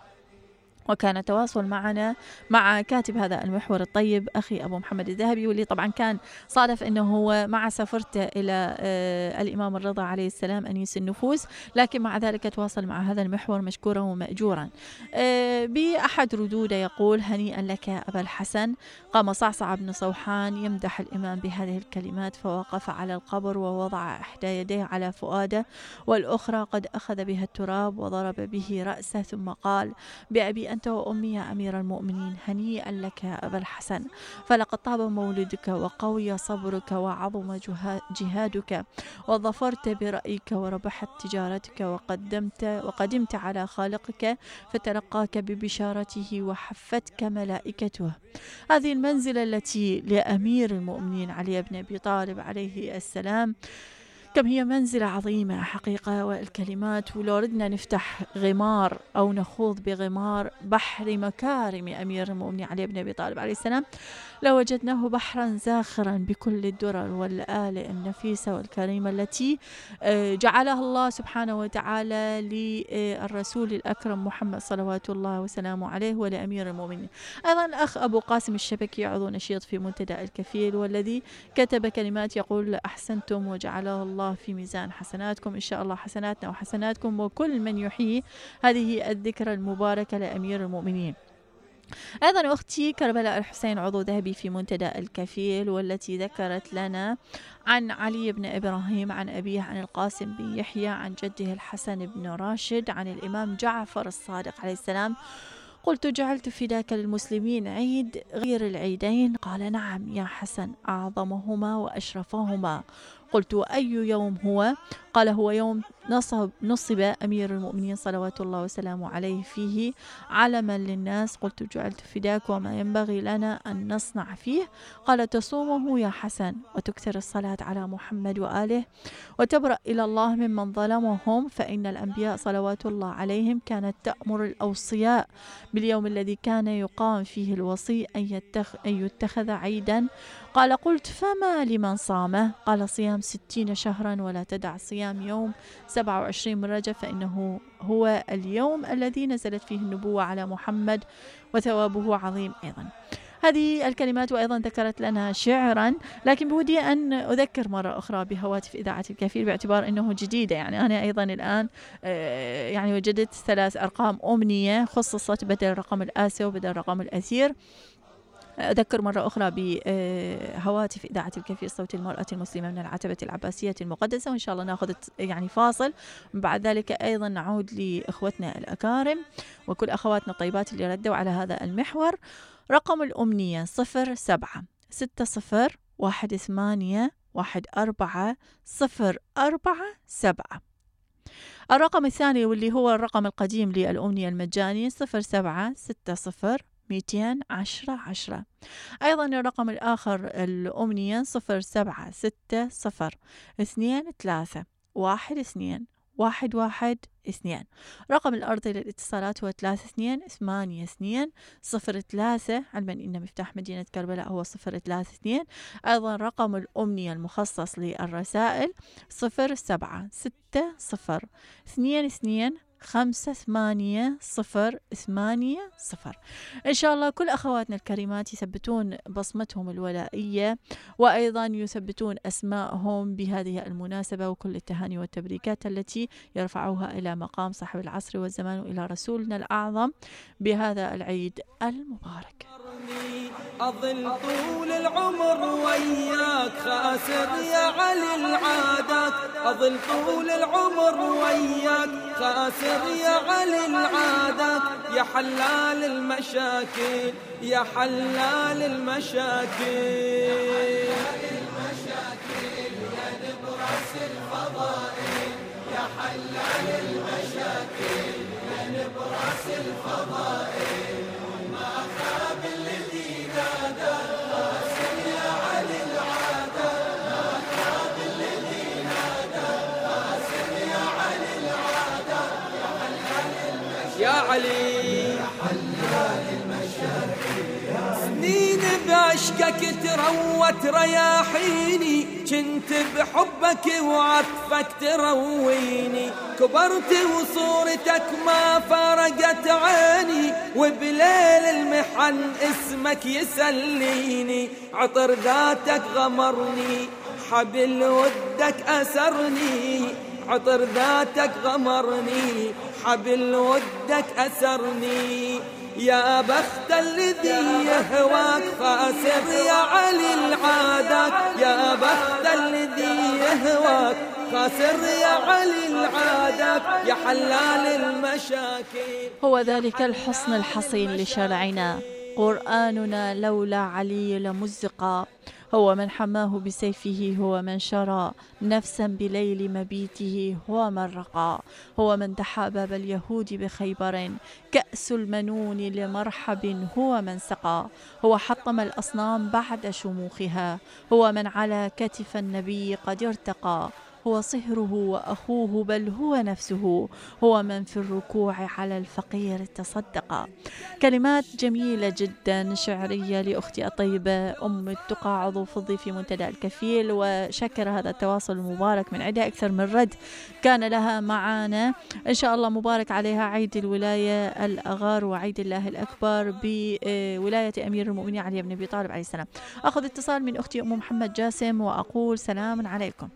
وكان تواصل معنا مع كاتب هذا المحور الطيب أخي أبو محمد الذهبي، واللي طبعا كان صادف أنه هو مع سفرته إلى آه الإمام الرضا عليه السلام أنيس النفوس، لكن مع ذلك تواصل مع هذا المحور مشكورا ومأجورا. آه بأحد ردوده يقول: هنيئا لك أبا الحسن. قام صعصع بن صوحان يمدح الإمام بهذه الكلمات، فوقف على القبر ووضع إحدى يديه على فؤاده والأخرى قد أخذ بها التراب وضرب به رأسه، ثم قال: بأبي أنت وأمي يا أمير المؤمنين، هنيئا لك يا أبا الحسن، فلقد طاب مولدك وقوي صبرك وعظم جهادك وظفرت برأيك وربحت تجارتك وقدمت وقدمت على خالقك فتلقاك ببشارته وحفتك ملائكته. هذه المنزلة التي لأمير المؤمنين علي بن أبي طالب عليه السلام كم هي منزلة عظيمة حقيقة. والكلمات ولو ردنا نفتح غمار أو نخوض بغمار بحر مكارم أمير المؤمنين علي بن أبي طالب عليه السلام لوجدناه بحرا زاخرا بكل الدرر والآلئ النفيسة والكريمة التي جعلها الله سبحانه وتعالى للرسول الأكرم محمد صلوات الله وسلامه عليه ولأمير المؤمنين. أيضا الأخ أبو قاسم الشبكي عضو نشيط في منتدى الكفيل، والذي كتب كلمات يقول: أحسنتم وجعله الله في ميزان حسناتكم. إن شاء الله حسناتنا وحسناتكم وكل من يحيي هذه الذكرى المباركة لأمير المؤمنين. أيضا أختي كربلاء الحسين عضو ذهبي في منتدى الكفيل، والتي ذكرت لنا عن علي بن إبراهيم عن أبيه عن القاسم بن يحيى عن جده الحسن بن راشد عن الإمام جعفر الصادق عليه السلام. قلت: جعلت فداك للمسلمين عيد غير العيدين؟ قال: نعم يا حسن، أعظمهما وأشرفهما. قلت: أي يوم هو؟ قال: هو يوم نصب, نصب أمير المؤمنين صلوات الله وسلامه عليه فيه علما للناس. قلت: جعلت فداك وما ينبغي لنا أن نصنع فيه؟ قال: تصومه يا حسن وتكثر الصلاة على محمد وآله وتبرأ إلى الله ممن ظلمهم، فإن الأنبياء صلوات الله عليهم كانت تأمر الأوصياء باليوم الذي كان يقام فيه الوصي أن, يتخ... أن يتخذ عيدا. قال: قلت: فما لمن صامه؟ قال: صيام ستين شهرا ولا تدع صيام يوم سبعة وعشرين من رجب، فإنه هو اليوم الذي نزلت فيه النبوة على محمد وثوابه عظيم. أيضا هذه الكلمات، وأيضا ذكرت لنا شعرا، لكن بودي أن أذكر مرة أخرى بهواتف إذاعة الكفيل باعتبار أنه جديدة. يعني أنا أيضا الآن يعني وجدت ثلاث أرقام أمنية خصصت بدل رقم الآسي وبدل رقم الأثير. أذكر مرة أخرى بهواتف إذاعة الكفيل صوت المرأة المسلمة من العتبة العباسية المقدسة، وإن شاء الله نأخذ يعني فاصل، بعد ذلك أيضا نعود لإخوتنا الأكارم وكل أخواتنا الطيبات اللي ردوا على هذا المحور. رقم الأمنية صفر سبعة ستة صفر واحد ثمانية واحد أربعة صفر أربعة سبعة. الرقم الثاني واللي هو الرقم القديم للأمنية المجاني صفر سبعة ستة صفر ميتين عشرة عشرة. أيضا الرقم الآخر الأمنية صفر سبعة ستة صفر اثنين ثلاثة واحد اثنين واحد واحد اثنين. رقم الأرضي للاتصالات هو ثلاثة اثنين ثمانية اثنين صفر ثلاثة، علما إن مفتاح مدينة كربلاء هو صفر ثلاثة اثنين. أيضا رقم الأمنية المخصص للرسائل صفر سبعة ستة صفر اثنين اثنين خمسة ثمانية صفر ثمانية صفر. إن شاء الله كل أخواتنا الكريمات يثبتون بصمتهم الولائية، وأيضا يثبتون أسماءهم بهذه المناسبة، وكل التهاني والتبريكات التي يرفعوها إلى مقام صاحب العصر والزمان وإلى رسولنا الأعظم بهذا العيد المبارك. أظل طول العمر وياك خاسر يا علي العادات، أظل طول العمر وياك خاسر يا علي العادات، يا حلال المشاكل يا حلال المشاكل يا نبرس الفضائل، يا حلال المشاكل يا نبرس الفضائل، ما خاب الذي نادى خاسر يا علي العادات، ما خاب الذي نادى خاسر يا علي العادات، يا حلال المشاكل يا علي يا حلال المشاكل. سنين بعشقك تروت رياحيني، كنت بحبك وعطفك ترويني، كبرت وصورتك ما فرقت عيني، وبليل المحن اسمك يسليني، عطر ذاتك غمرني حبل ودك أسرني، عطر ذاتك غمرني حبل ودك أسرني، يا بخت الذي يهواك خاسر يا علي العادات، يا بخت الذي يهواك خاسر يا علي العادات، يا حلال المشاكل. هو ذلك الحصن الحصين لشرعنا، قرآننا لولا علي لمزقا، هو من حماه بسيفه، هو من شرى نفسا بليل مبيته، هو من رقى، هو من دحى باب اليهود بخيبر، كأس المنون لمرحب هو من سقى، هو حطم الأصنام بعد شموخها، هو من على كتف النبي قد ارتقى، هو صهره وأخوه بل هو نفسه، هو من في الركوع على الفقير تصدق. كلمات جميلة جدا شعرية لأختي الطيبة أم التقى عضو فضي في منتدى الكفيل، وشكر هذا التواصل المبارك من عدة أكثر من رد كان لها معانا. إن شاء الله مبارك عليها عيد الولاية الأغار وعيد الله الأكبر بولاية أمير المؤمنين علي بن أبي طالب عليه السلام. أخذ اتصال من أختي أم محمد جاسم وأقول سلام عليكم.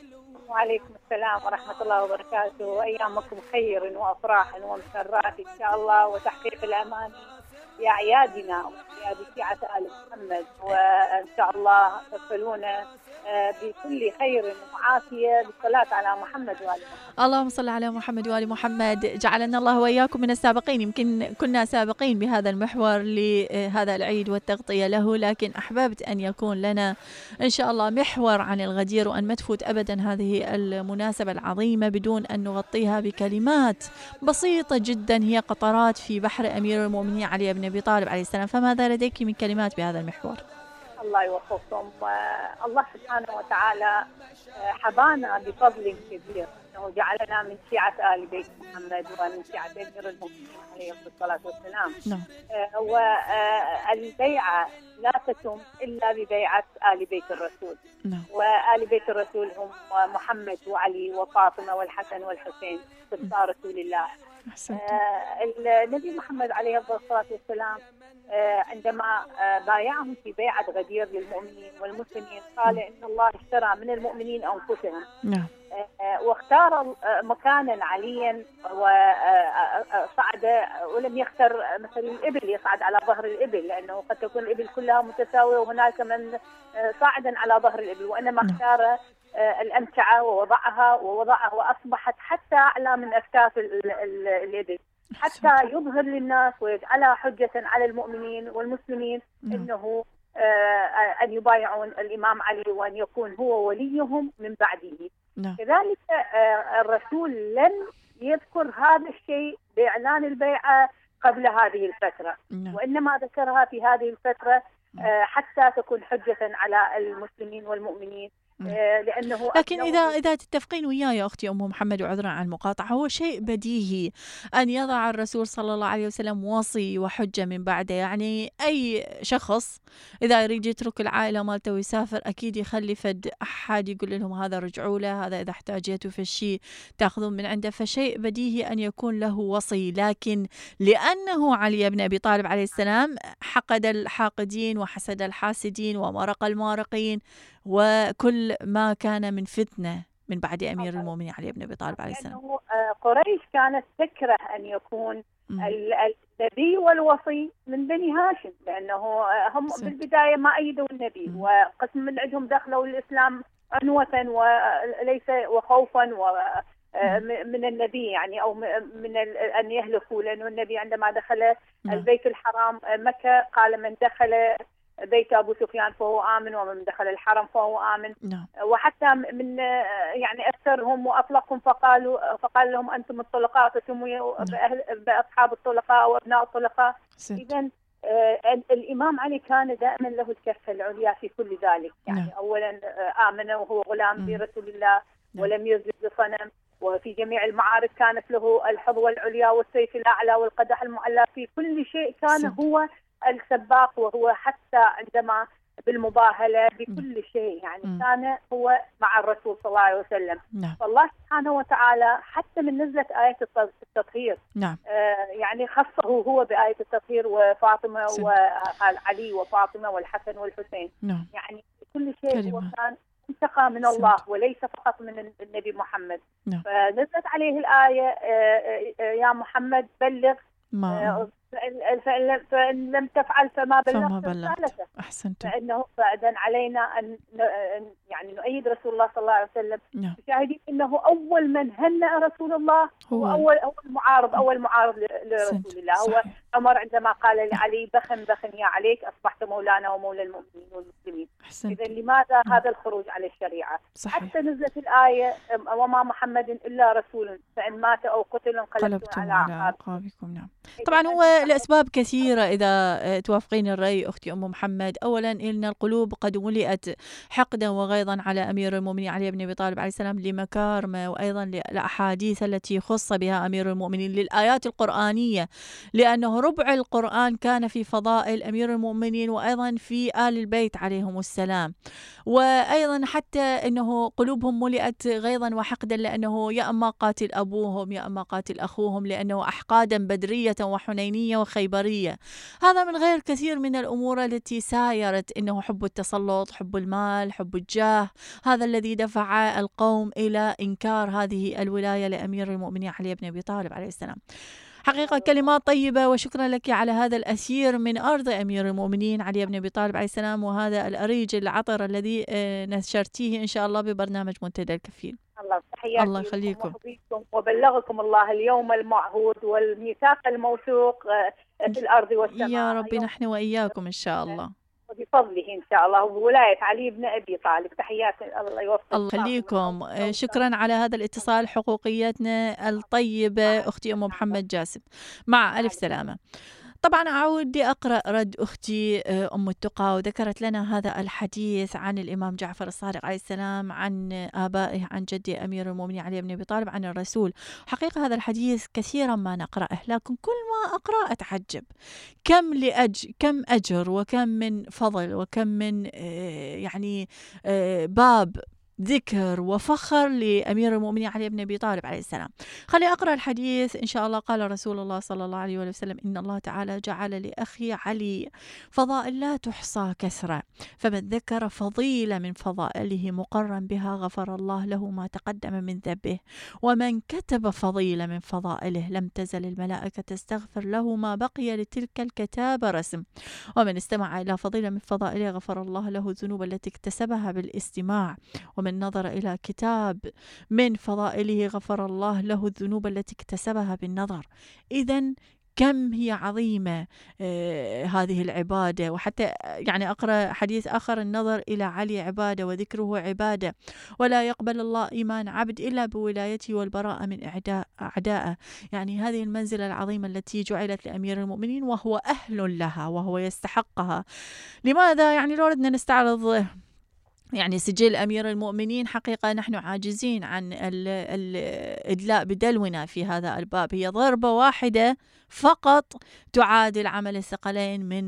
وعليكم السلام ورحمة الله وبركاته، وأيامكم خير وأفراح ومسرات إن شاء الله، وتحقيق الأمان في أعيادنا وأعياد شيعة آل محمد، وإن شاء الله تصلون بكل خير وعافية بالصلاة على محمد وآل محمد. اللهم صل على محمد وآل محمد. جعلنا الله وإياكم من السابقين، يمكن كنا سابقين بهذا المحور لهذا العيد والتغطية له، لكن أحببت أن يكون لنا إن شاء الله محور عن الغدير، وأن ما تفوت أبدا هذه المناسبة العظيمة بدون أن نغطيها بكلمات بسيطة جدا هي قطرات في بحر أمير المؤمنين علي بن أبي طالب عليه السلام. فماذا لديك من كلمات بهذا المحور؟ الله يوفقكم. الله سبحانه وتعالى حبانا بفضل كبير، انه جعلنا من شيعة آل بيت محمد ومن شيعة أمير المؤمنين عليه الصلاة والسلام. نعم. والبيعة لا تتم إلا ببيعة آل بيت الرسول. نعم. وآل بيت الرسول هم محمد وعلي وفاطمة والحسن والحسين صدق رسول الله. آه النبي محمد عليه الصلاة والسلام آه عندما آه بايعهم في بيعة غدير للمؤمنين والمسلمين قال إن الله اشترى من المؤمنين أنفسهم. نعم. آه واختار مكانا عليا وصعد، ولم يختر مثل الإبل يصعد على ظهر الإبل، لأنه قد تكون الإبل كلها متساوية وهناك من صاعدا على ظهر الإبل، وإنما اختار الأمتعة ووضعها ووضعها وأصبحت حتى أعلى من أكتاف الإبل، حتى يظهر للناس ويجعلها حجة على المؤمنين والمسلمين أنه أن يبايعون الإمام علي وأن يكون هو وليهم من بعده. نعم. كذلك الرسول لن يذكر هذا الشيء بإعلان البيعة قبل هذه الفترة، نعم. وإنما ذكرها في هذه الفترة حتى تكون حجة على المسلمين والمؤمنين. لأنه لكن إذا إذا تتفقين وياي يا أختي أم محمد، وعذرا عن المقاطعة، هو شيء بديهي أن يضع الرسول صلى الله عليه وسلم وصي وحجة من بعده. يعني أي شخص إذا يريد يترك العائلة مالته ويسافر أكيد يخلي فد أحد يقول لهم هذا رجعوا له، هذا إذا احتاجتوا في الشيء تأخذون من عنده. فشيء بديهي أن يكون له وصي، لكن لأنه علي بن أبي طالب عليه السلام حقد الحاقدين وحسد الحاسدين ومرق المارقين وكل ما كان من فتنة من بعد أمير المؤمنين علي بن أبي طالب عليه السلام. لأنه قريش كانت تكره أن يكون النبي والوصي من بني هاشم، لأنه هم صح. بالبداية ما أيدوا النبي، مم. وقسم من عندهم دخلوا الإسلام عنوة وليس وخوفا من النبي، يعني أو من أن يهلكوا، لأنه النبي عندما دخل البيت الحرام مكة قال من دخل بيت أبو سفيان فهو آمن، ومن دخل الحرم فهو آمن. نعم. وحتى من يعني أكثرهم وأطلقهم فقالوا فقال لهم أنتم الطلقاء، فسموا بأصحاب الطلقاء وأبناء الطلقاء. إذن الإمام علي كان دائما له الكفة العليا في كل ذلك. يعني نعم. أولا آمن وهو غلام برسول الله ولم يسجد لصنم، وفي جميع المعارك كانت له الحظوة العليا والسيف الأعلى والقدح المعلى، في كل شيء كان صد. هو السباق، وهو حتى عندما بالمباهلة بكل شيء يعني م. كان هو مع الرسول صلى الله عليه وسلم. نعم. فالله سبحانه وتعالى حتى من نزلت آية التطهير نعم. آه يعني خصه هو بآية التطهير، وفاطمة سنة. وعلي وفاطمة والحسن والحسين. نعم. يعني كل شيء كلمة. هو كان انتقى من سنة. الله وليس فقط من النبي محمد. نعم. فنزلت عليه الآية آه آه يا محمد بلغ ما فإن لم تفعل فما بلغت رسالته. أحسنت. فإنه فإذن علينا أن يعني نؤيد رسول الله صلى الله عليه وسلم. نعم. شاهدين أنه أول من هنأ رسول الله هو أول أول معارض أول معارض لرسول الله هو صحيح. عمر عندما قال لعلي بخن بخن يا عليك أصبحت مولانا ومولى المؤمنين والمسلمين. إذا لماذا م. هذا الخروج على الشريعة؟ صحيح. حتى نزلت الآية وما محمد إلا رسول فإن مات أو قتل انقلبتم على أعقابكم. نعم. طبعا هو لأسباب كثيرة إذا توافقين الرأي أختي أم محمد. أولا إن القلوب قد ملئت حقدا وغيظا على أمير المؤمنين علي بن أبي طالب عليه السلام لمكارمه، وأيضا للأحاديث التي خص بها أمير المؤمنين، للآيات القرآنية، لأنه ربع القرآن كان في فضائل أمير المؤمنين وأيضا في آل البيت عليهم السلام. وأيضا حتى أنه قلوبهم ملئت غيظا وحقدا لأنه يا أما قاتل أبوهم يا أما قاتل أخوهم، لأنه أحقادا بدرية وحنينية وخيبرية. هذا من غير كثير من الأمور التي سايرت، إنه حب التسلط، حب المال، حب الجاه، هذا الذي دفع القوم إلى إنكار هذه الولاية لأمير المؤمنين علي بن أبي طالب عليه السلام. حقيقة كلمات طيبة، وشكرا لك على هذا الأثير من أرض أمير المؤمنين علي بن أبي طالب عليه السلام، وهذا الأريج العطر الذي نشرتيه إن شاء الله ببرنامج منتدى الكفيل. الله تحياتي الله يخليكم وبلغكم الله اليوم المعهود والميثاق الموثوق في الأرض والسماء. يا رب نحن وإياكم إن شاء الله وبفضله إن شاء الله وبولاية علي بن أبي طالب. تحياتي الله يوفقك. الله يخليكم. شكرا على هذا الاتصال، حقوقيتنا الطيبة أختي أم محمد جاسم. مع ألف سلامة. طبعا أعود أقرأ رد أختي أم التقى، وذكرت لنا هذا الحديث عن الإمام جعفر الصادق عليه السلام، عن آبائه، عن جدي أمير المؤمنين علي بن أبي طالب، عن الرسول. حقيقة هذا الحديث كثيرا ما نقرأه، لكن كل ما أقرأ أتعجب كم لأج كم أجر وكم من فضل وكم من يعني باب ذكر وفخر لأمير المؤمنين علي بن أبي طالب عليه السلام. خلي أقرأ الحديث إن شاء الله. قال رسول الله صلى الله عليه وسلم: إن الله تعالى جعل لأخي علي فضائل لا تحصى كثرة، فمن ذكر فضيلة من فضائله مقرن بها غفر الله له ما تقدم من ذنبه، ومن كتب فضيلة من فضائله لم تزل الملائكة تستغفر له ما بقي لتلك الكتابة رسم، ومن استمع إلى فضيلة من فضائله غفر الله له الذنوب التي اكتسبها بالاستماع، ومن نظر إلى كتاب من فضائله غفر الله له الذنوب التي اكتسبها بالنظر. إذن كم هي عظيمة آه هذه العبادة. وحتى يعني أقرأ حديث آخر: النظر إلى علي عبادة وذكره عبادة، ولا يقبل الله إيمان عبد إلا بولايته والبراءة من أعداء أعدائه. يعني هذه المنزلة العظيمة التي جعلت لأمير المؤمنين وهو أهل لها وهو يستحقها. لماذا يعني لو ردنا نستعرض يعني سجل أمير المؤمنين، حقيقة نحن عاجزين عن الإدلاء بدلونا في هذا الباب. هي ضربة واحدة فقط تعادل عمل الثقلين من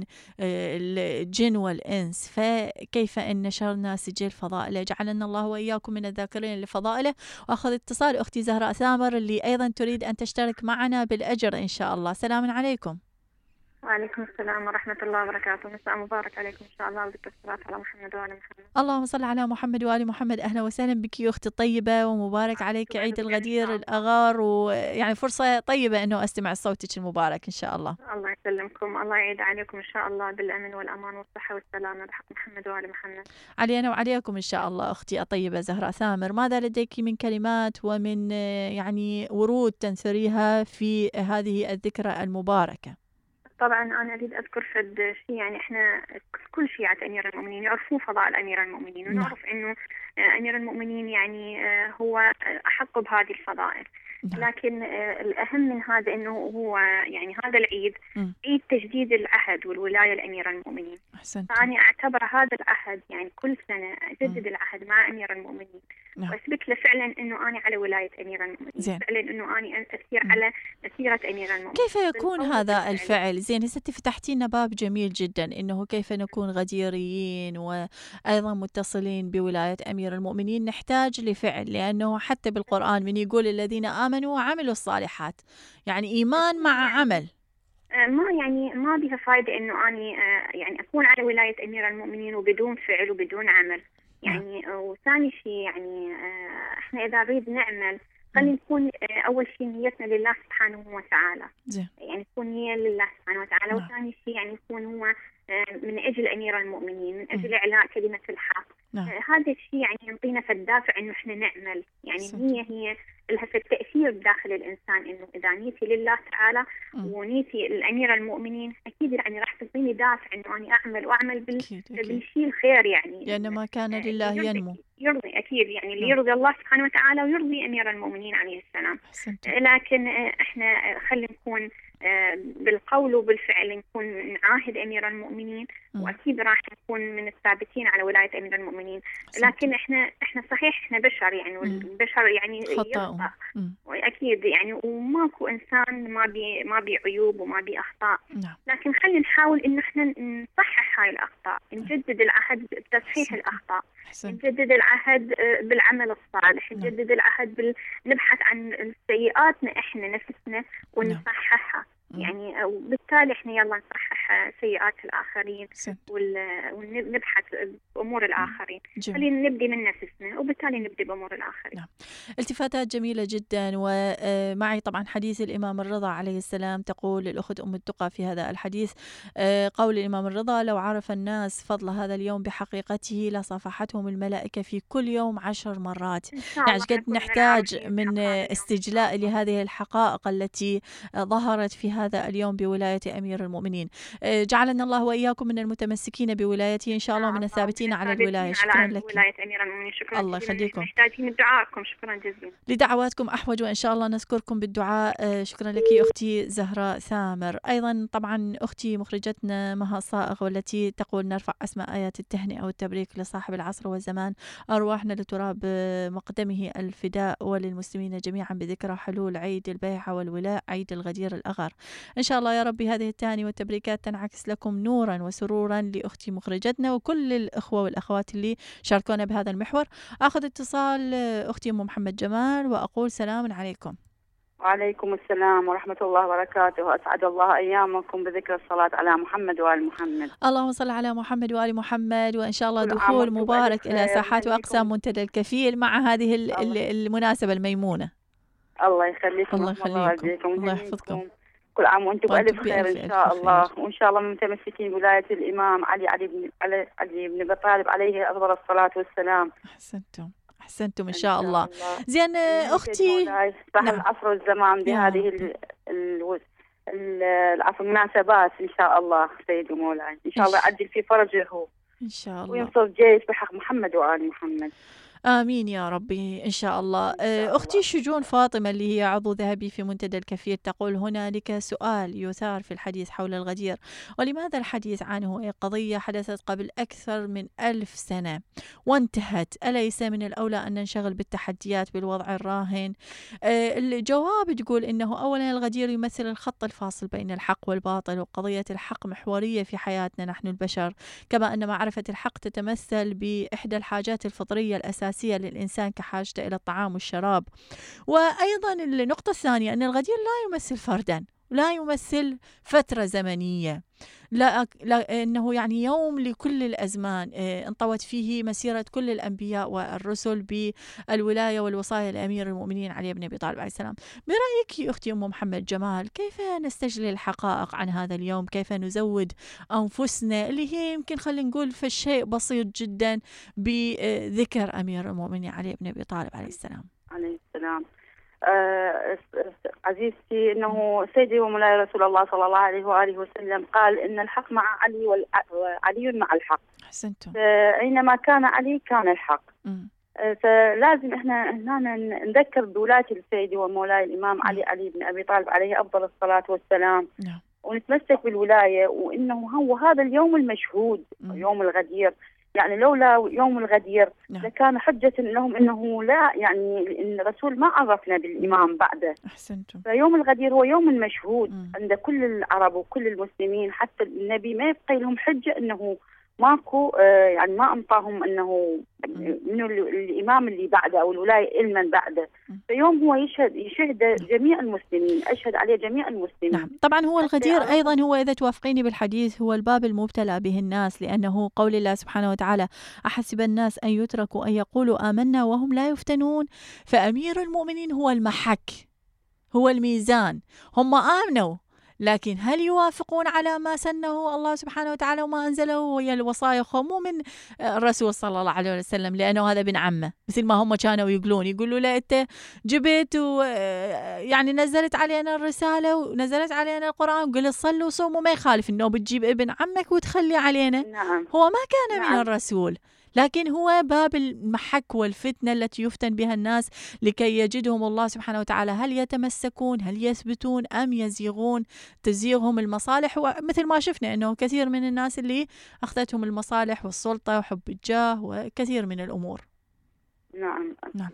الجن والإنس. فكيف إن نشرنا سجل فضائله؟ جعلنا الله وإياكم من الذاكرين لفضائله. وأخذ اتصال أختي زهراء ثامر اللي أيضا تريد أن تشترك معنا بالأجر إن شاء الله. سلام عليكم. وعليكم السلام ورحمة الله وبركاته. مساء مبارك عليكم إن شاء الله، وذكر الصلاة على محمد وآل محمد. اللهم صل على محمد وآل محمد. أهلا وسهلا بك يا أختي الطيبة، ومبارك عليك عيد الغدير الأغار، ويعني فرصة طيبة أنه أستمع صوتك المبارك إن شاء الله. الله يسلمكم، الله يعيد عليكم إن شاء الله بالأمن والأمان والصحة والسلامة بحق محمد وآل محمد. علينا وعليكم إن شاء الله. أختي الطيبة زهراء ثامر، ماذا لديك من كلمات ومن يعني ورود تنثريها في هذه الذكرى المباركة؟ طبعا أنا أريد أذكر فد شيء. يعني إحنا كل شيعة أمير المؤمنين يعرفون فضائل أمير المؤمنين، ونعرف إنه أمير المؤمنين يعني هو أحق بهذه الفضائل. لكن الأهم من هذا إنه هو يعني هذا العيد عيد تجديد العهد والولاية لأمير المؤمنين. فأنا أعتبر هذا العهد يعني كل سنة أجدد العهد مع أمير المؤمنين، وأثبت له فعلا إنه أنا على ولاية أمير المؤمنين، زين. فعلا إنه أنا أسير على مسيرة أمير المؤمنين. كيف يكون هذا الفعل؟ زين، هسه فتحتي لنا باب جميل جدا، إنه كيف نكون غديريين وأيضا متصلين بولاية أمير المؤمنين. نحتاج لفعل، لأنه حتى بالقرآن من يقول الذين آمنوا وعملوا الصالحات، يعني إيمان مع عمل. ما يعني ما بها فايدة إنه أنا يعني أكون على ولاية أمير المؤمنين وبدون فعل وبدون عمل. يعني وثاني شيء يعني إحنا إذا نريد نعمل خلينا نكون أول شيء نيتنا لله سبحانه وتعالى، يعني تكون نية لله سبحانه وتعالى. وثاني شيء يعني يكون هو من أجل أمير المؤمنين، من أجل إعلاء كلمة الحق. نعم. هذا الشيء يعني يعطينا في الدافع إنه إحنا نعمل. يعني النية هي لها في التأثير داخل الإنسان، إنه إذا نيتي لله تعالى م. ونيتي لأمير المؤمنين أكيد يعني راح تعطيني دافع إنه أنا أعمل وأعمل بال... بالشيء الخير. يعني لأن ما كان لله ينمو. يرضي أكيد يعني اللي يرضي الله سبحانه وتعالى ويرضي أمير المؤمنين عليه السلام. حسنت. لكن إحنا خلينا نكون بالقول وبالفعل نكون نعاهد أمير المؤمنين، م. وأكيد راح نكون من الثابتين على ولاية أمير المؤمنين. لكن إحنا إحنا صحيح إحنا بشر يعني، والبشر يعني يخطأ وأكيد يعني، وماكو إنسان ما بي ما بي عيوب وما بي أخطاء. نعم. لكن خلينا نحاول إنه إحنا نصحح هاي الأخطاء، نجدد العهد بتصحيح الأخطاء، نجدد العهد بالعمل الصالح، نجدد العهد بال... نبحث عن سيئاتنا إحنا نفسنا ونصححها. يعني وبالتالي احنا يلا نصحح سيئات الآخرين ونبحث بأمور الآخرين. خلينا نبدي من نفسنا وبالتالي نبدي بأمور الآخرين. نعم. التفاتات جميلة جدا. ومعي طبعا حديث الإمام الرضا عليه السلام، تقول الأخت أم التقى في هذا الحديث قول الإمام الرضا: لو عرف الناس فضل هذا اليوم بحقيقته لصافحتهم الملائكة في كل يوم عشر مرات. يعني قد نحتاج من استجلاء لهذه الحقائق التي ظهرت في هذا اليوم بولاية أمير المؤمنين. جعلنا الله وإياكم من المتمسكين بولايته إن شاء الله، ومن الثابتين على الولاية. شكرا لك. ولاية أمير المؤمنين. شكرا. الله يخليكم. محتاجين دعائكم. شكرا جزيلا. لدعواتكم أحوج، وإن شاء الله نذكركم بالدعاء. شكرا لك أختي زهراء ثامر. أيضا طبعا أختي مخرجتنا مها صائغ، والتي تقول: نرفع أسماء آيات التهنئة والتبريك لصاحب العصر والزمان، أرواحنا لتراب مقدمه الفداء، وللمسلمين جميعا بذكرى حلول عيد البيعة والولاء عيد الغدير الأغر. إن شاء الله يا ربي هذه التهاني والتبريكات تنعكس لكم نورا وسرورا لأختي مخرجتنا وكل الأخوة والأخوات اللي شاركونا بهذا المحور. أخذ اتصال أختي أم محمد جمال وأقول سلام عليكم. وعليكم السلام ورحمة الله وبركاته. أسعد الله أيامكم بذكر الصلاة على محمد وآل محمد. اللهم صل على محمد وآل محمد. وإن شاء الله دخول مبارك إلى ساحات وأقسام منتدى الكفيل مع هذه المناسبة الميمونة. الله يخليكم. الله يخليكم. الله يحفظكم. كل عام وأنتم بألف خير إن شاء الله. وإن شاء الله متمسكين بولاية الإمام علي علي بن علي, علي بن أبي طالب عليه أفضل الصلاة والسلام. أحسنتم أحسنتم إن شاء الله. زين أختي، صاحب العصر والزمان بهذه ال ال ال العفو المناسبات إن شاء الله سيدي ومولاي، إن شاء الله يعجل في فرجه إن شاء الله وينصر جيش بحق محمد وآل محمد. آمين يا ربي إن شاء الله. أختي شجون فاطمة اللي هي عضو ذهبي في منتدى الكفير تقول: هنالك سؤال يثار في الحديث حول الغدير، ولماذا الحديث عنه؟ أي قضية حدثت قبل أكثر من ألف سنة وانتهت، أليس من الأولى أن ننشغل بالتحديات بالوضع الراهن؟ الجواب تقول إنه أولا الغدير يمثل الخط الفاصل بين الحق والباطل، وقضية الحق محورية في حياتنا نحن البشر، كما أن معرفة الحق تتمثل بإحدى الحاجات الفطرية الأساسية للإنسان كحاجته إلى الطعام والشراب. وأيضا النقطة الثانية أن الغدير لا يمثل فردا، لا يمثل فترة زمنية، لا, لا إنه يعني يوم لكل الأزمان انطوت فيه مسيرة كل الأنبياء والرسل بالولاية والوصاية لأمير المؤمنين علي بن أبي طالب عليه السلام. برأيك يا أختي أم محمد جمال، كيف نستجلي الحقائق عن هذا اليوم؟ كيف نزود أنفسنا اللي هي يمكن خلينا نقول في شيء بسيط جدا بذكر أمير المؤمنين علي بن أبي طالب عليه السلام؟ عليه السلام. آه عزيزتي، انه سيدي ومولاي رسول الله صلى الله عليه واله وسلم قال ان الحق مع علي وعلي مع الحق. احسنتم. اينما كان علي كان الحق. آه فلازم احنا هنا نذكر بولايه سيدي ومولاي الامام علي علي بن ابي طالب عليه افضل الصلاه والسلام. نعم. ونتمسك بالولايه، وانه هو هذا اليوم المشهود، م. يوم الغدير. يعني لولا يوم الغدير نعم. لكان حجة لهم انه لا، يعني ان الرسول ما عرفنا بالامام بعده. احسنتم. فيوم الغدير هو يوم مشهود م. عند كل العرب وكل المسلمين، حتى النبي ما يبقى لهم حجة انه ماكو آه يعني ما انطاهم انه من الامام اللي بعده او الولايه المن بعده. فيوم هو يشهد يشهد جميع المسلمين، اشهد عليه جميع المسلمين. نعم طبعا هو الغدير ايضا هو اذا توافقيني بالحديث هو الباب المبتلى به الناس، لانه قول الله سبحانه وتعالى: احسب الناس ان يتركوا ان يقولوا آمنا وهم لا يفتنون. فامير المؤمنين هو المحك، هو الميزان. هم آمنوا، لكن هل يوافقون على ما سنه الله سبحانه وتعالى وما أنزله؟ وهي الوصايا مو من الرسول صلى الله عليه وسلم، لأنه هذا ابن عمه، مثل ما هم كانوا يقولون يقولوا لا أنت جبت و يعني نزلت علينا الرسالة ونزلت علينا القرآن وقلت صلوا وصوموا، ما يخالف إنه بتجيب ابن عمك وتخلي علينا. نعم. هو ما كان نعم. من الرسول، لكن هو باب المحك والفتنة التي يفتن بها الناس لكي يجدهم الله سبحانه وتعالى هل يتمسكون، هل يثبتون أم يزيغون، تزيغهم المصالح. ومثل ما شفنا أنه كثير من الناس اللي أخذتهم المصالح والسلطة وحب الجاه وكثير من الأمور. نعم. نعم.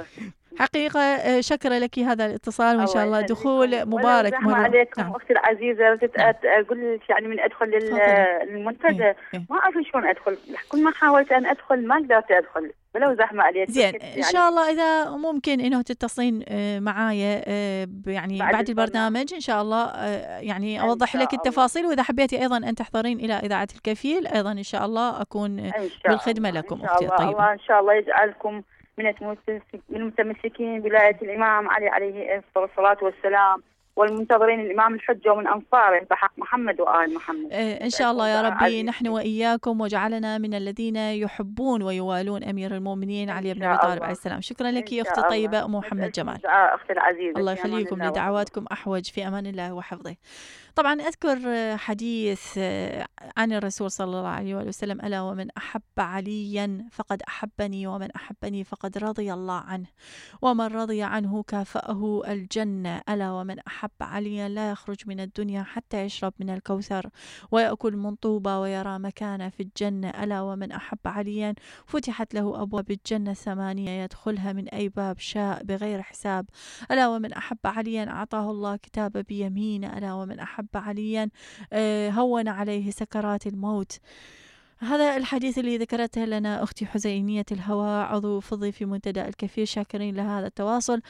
حقيقة شكرا لك هذا الاتصال، وإن شاء الله دخول مبارك. مرة عليكم نعم. أختي العزيزة، أقول لك يعني من أدخل للمنتدى إيه؟ إيه؟ ما أعرف شلون أدخل، كل ما حاولت أن أدخل ما قدرت أدخل، ولو زحمة عليك. زين يعني. إن شاء الله إذا ممكن إنه تتصلين معايا يعني بعد, بعد البرنامج إن شاء الله يعني أوضح لك التفاصيل، وإذا حبيتي أيضا أن تحضرين إلى إذاعة الكفيل أيضا إن شاء الله أكون بالخدمة لكم أختي الطيبة. الله إن شاء الله يجعلكم من المتمسكين بولاية الإمام علي عليه أفضل الصلاة والسلام، والمنتظرين الإمام الحجة ومن أنصاره بحق محمد وآل محمد. إيه إن شاء الله يا ربي، نحن وإياكم، وجعلنا من الذين يحبون ويوالون أمير المؤمنين علي بن أبي طالب عليه السلام. شكرا لك يا أختي الطيبة أم محمد جمال. أختي العزيزة، الله يخليكم، لدعواتكم أحوج، في أمان الله وحفظه. طبعا أذكر حديث عن الرسول صلى الله عليه وسلم: ألا ومن أحب عليا فقد أحبني، ومن أحبني فقد رضي الله عنه، ومن رضي عنه كافأه الجنة. ألا ومن أحب عليا لا يخرج من الدنيا حتى يشرب من الكوثر ويأكل من طوبى ويرى مكانه في الجنة. ألا ومن أحب عليا فتحت له أبواب الجنة ثمانية يدخلها من أي باب شاء بغير حساب. ألا ومن أحب عليا أعطاه الله كتاب بيمينه. ألا ومن أحب عليا هون عليه سكرات الموت. هذا الحديث اللي ذكرته لنا أختي حزينية الهواء عضو فضي في منتدى الكفير، شاكرين لهذا التواصل،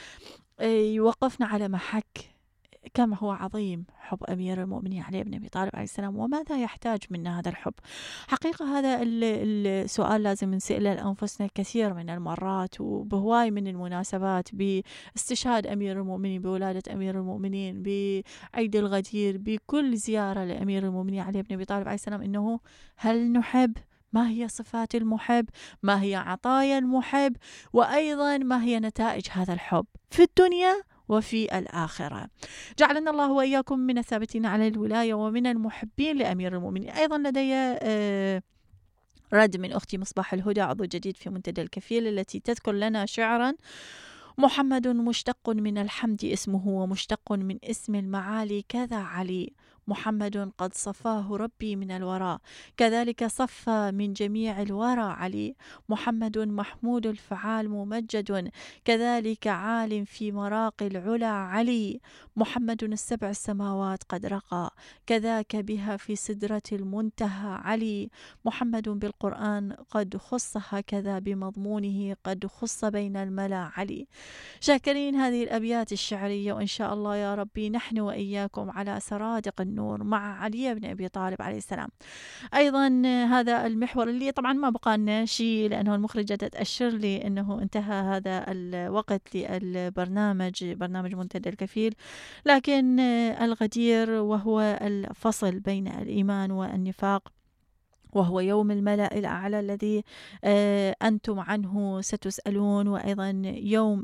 يوقفنا على محك كم هو عظيم حب أمير المؤمنين علي بن أبي طالب عليه السلام، وماذا يحتاج منا هذا الحب. حقيقة هذا السؤال لازم نسأله لأنفسنا كثير من المرات وبهواي من المناسبات، باستشهاد أمير المؤمنين، بولادة أمير المؤمنين، بعيد الغدير، بكل زيارة لأمير المؤمنين علي بن أبي طالب عليه السلام، إنه هل نحب؟ ما هي صفات المحب؟ ما هي عطايا المحب؟ وأيضا ما هي نتائج هذا الحب في الدنيا وفي الآخرة. جعلنا الله وإياكم من الثابتين على الولاية ومن المحبين لأمير المؤمنين. أيضا لدي آه رد من أختي مصباح الهدى عضو جديد في منتدى الكفيل، التي تذكر لنا شعرا: محمد مشتق من الحمد اسمه، ومشتق من اسم المعالي كذا علي. محمد قد صفاه ربي من الوراء، كذلك صفى من جميع الورى علي. محمد محمود الفعال ممجد، كذلك عال في مراقي العلا علي. محمد السبع السماوات قد رقى، كذاك بها في سدرة المنتهى علي. محمد بالقرآن قد خص، هكذا بمضمونه قد خص بين الملا علي. شاكرين هذه الأبيات الشعرية، وإن شاء الله يا ربي نحن وإياكم على سرادق النور مع علي بن أبي طالب عليه السلام. أيضا هذا المحور اللي طبعا ما بقى لنا شيء، لأنه المخرجة تأشر لي أنه انتهى هذا الوقت للبرنامج، برنامج منتدى الكفيل، لكن الغدير وهو الفصل بين الإيمان والنفاق، وهو يوم الملأ الأعلى الذي أنتم عنه ستسألون، وأيضا يوم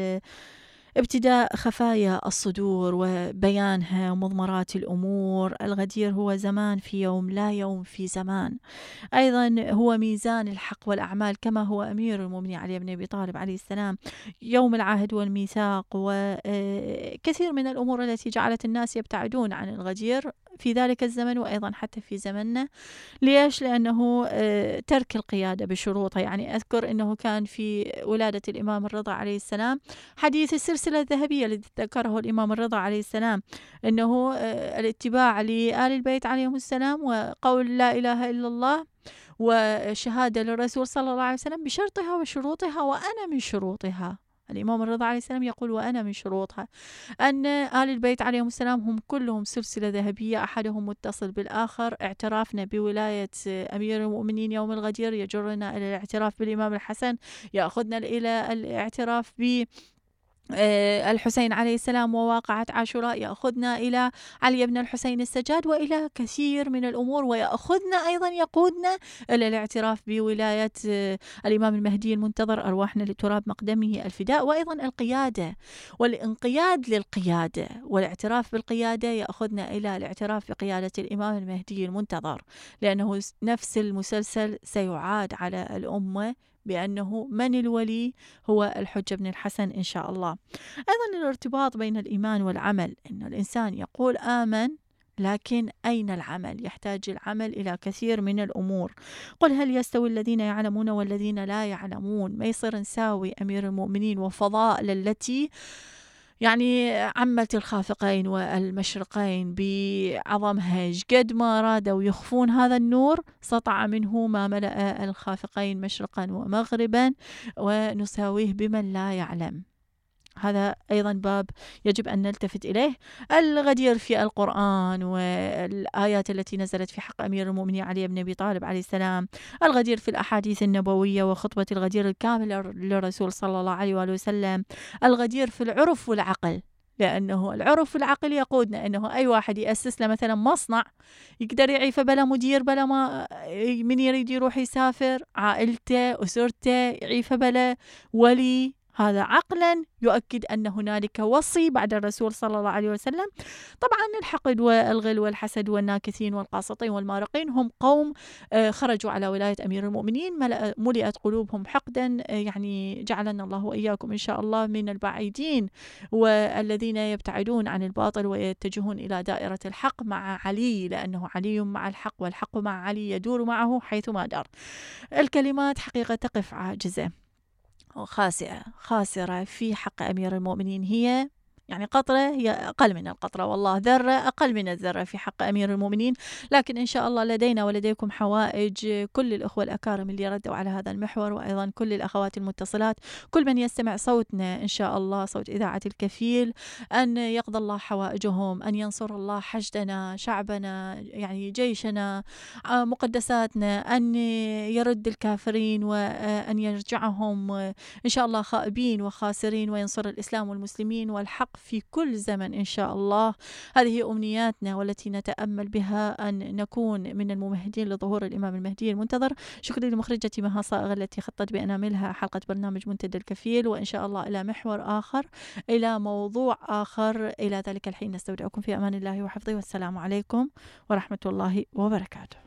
ابتداء خفايا الصدور وبيانها ومضمرات الأمور. الغدير هو زمان في يوم، لا يوم في زمان. أيضا هو ميزان الحق والأعمال، كما هو أمير المؤمنين علي بن أبي طالب عليه السلام. يوم العهد والميثاق، وكثير من الأمور التي جعلت الناس يبتعدون عن الغدير في ذلك الزمن، وأيضا حتى في زمننا. ليش؟ لأنه ترك القيادة بشروطها. يعني أذكر أنه كان في ولادة الإمام الرضا عليه السلام حديث السلسلة الذهبية الذي ذكره الإمام الرضا عليه السلام، أنه الاتباع لآل البيت عليهم السلام، وقول لا إله إلا الله، وشهادة للرسول صلى الله عليه وسلم بشرطها وشروطها، وأنا من شروطها. الإمام الرضا عليه السلام يقول وأنا من شروطها أن آل البيت عليهم السلام هم كلهم سلسلة ذهبية، أحدهم متصل بالآخر. اعترافنا بولاية أمير المؤمنين يوم الغدير يجرنا إلى الاعتراف بالإمام الحسن، يأخذنا إلى الاعتراف ب الحسين عليه السلام وواقعة عاشوراء، يأخذنا إلى علي بن الحسين السجاد، وإلى كثير من الأمور، ويأخذنا أيضا يقودنا إلى الاعتراف بولاية الإمام المهدي المنتظر، أرواحنا لتراب مقدمه الفداء. وأيضا القيادة والانقياد للقيادة، والاعتراف بالقيادة يأخذنا إلى الاعتراف بقيادة الإمام المهدي المنتظر، لأنه نفس المسلسل سيعاد على الأمة بأنه من الولي هو الحجة بن الحسن إن شاء الله. أيضا الارتباط بين الإيمان والعمل، أن الإنسان يقول آمن، لكن أين العمل؟ يحتاج العمل إلى كثير من الأمور. قل هل يستوي الذين يعلمون والذين لا يعلمون؟ ما يصير نساوي أمير المؤمنين وفضائل التي يعني عمت الخافقين والمشرقين بعظمها، قد ما رادوا يخفون هذا النور سطع منه ما ملأ الخافقين مشرقا ومغربا، ونساويه بمن لا يعلم. هذا أيضا باب يجب أن نلتفت إليه. الغدير في القرآن والآيات التي نزلت في حق أمير المؤمنين علي بن أبي طالب عليه السلام، الغدير في الأحاديث النبوية وخطبة الغدير الكاملة للرسول صلى الله عليه وآله وسلم، الغدير في العرف والعقل، لأنه العرف والعقل يقودنا أنه أي واحد يأسس له مثلا مصنع يقدر يعيف بلا مدير، بلا ما من يريد يروح يسافر، عائلته أسرته يعيف بلا ولي. هذا عقلا يؤكد أن هنالك وصي بعد الرسول صلى الله عليه وسلم. طبعا الحقد والغل والحسد والناكثين والقاسطين والمارقين هم قوم خرجوا على ولاية أمير المؤمنين، ملئت قلوبهم حقدا. يعني جعلنا الله وإياكم إن شاء الله من البعيدين والذين يبتعدون عن الباطل ويتجهون إلى دائرة الحق مع علي، لأنه علي مع الحق والحق مع علي يدور معه حيثما دار. الكلمات حقيقة تقف عاجزة خاسئة خاسرة في حق أمير المؤمنين، هي يعني قطرة هي أقل من القطرة، والله ذرة أقل من الذرة في حق أمير المؤمنين. لكن إن شاء الله لدينا ولديكم حوائج كل الأخوة الأكارم اللي ردوا على هذا المحور، وأيضا كل الأخوات المتصلات، كل من يستمع صوتنا إن شاء الله، صوت إذاعة الكفيل، أن يقضى الله حوائجهم، أن ينصر الله حشدنا، شعبنا، يعني جيشنا، مقدساتنا، أن يرد الكافرين وأن يرجعهم إن شاء الله خائبين وخاسرين، وينصر الإسلام والمسلمين والحق في كل زمن إن شاء الله. هذه أمنياتنا والتي نتأمل بها أن نكون من الممهدين لظهور الإمام المهدي المنتظر. شكرا لمخرجتي مها صائغ التي خطت بأناملها حلقة برنامج منتدى الكفيل، وإن شاء الله إلى محور آخر، إلى موضوع آخر. إلى ذلك الحين نستودعكم في أمان الله وحفظه، والسلام عليكم ورحمة الله وبركاته.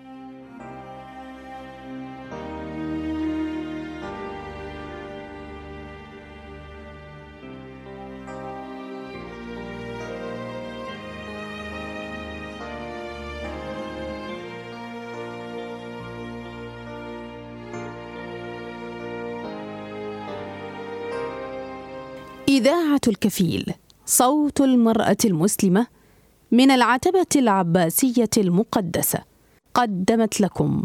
إذاعة الكفيل، صوت المرأة المسلمة، من العتبة العباسية المقدسة، قدمت لكم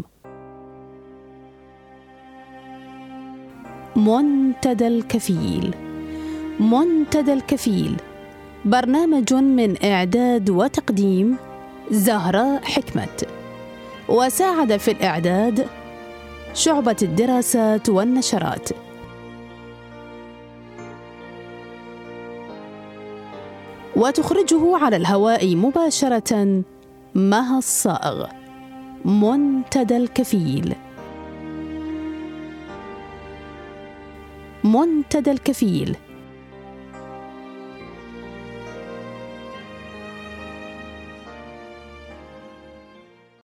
منتدى الكفيل. منتدى الكفيل برنامج من إعداد وتقديم زهراء حكمت، وساعد في الإعداد شعبة الدراسات والنشرات. وتخرجه على الهواء مباشرة مها الصائغ. منتدى الكفيل. منتدى الكفيل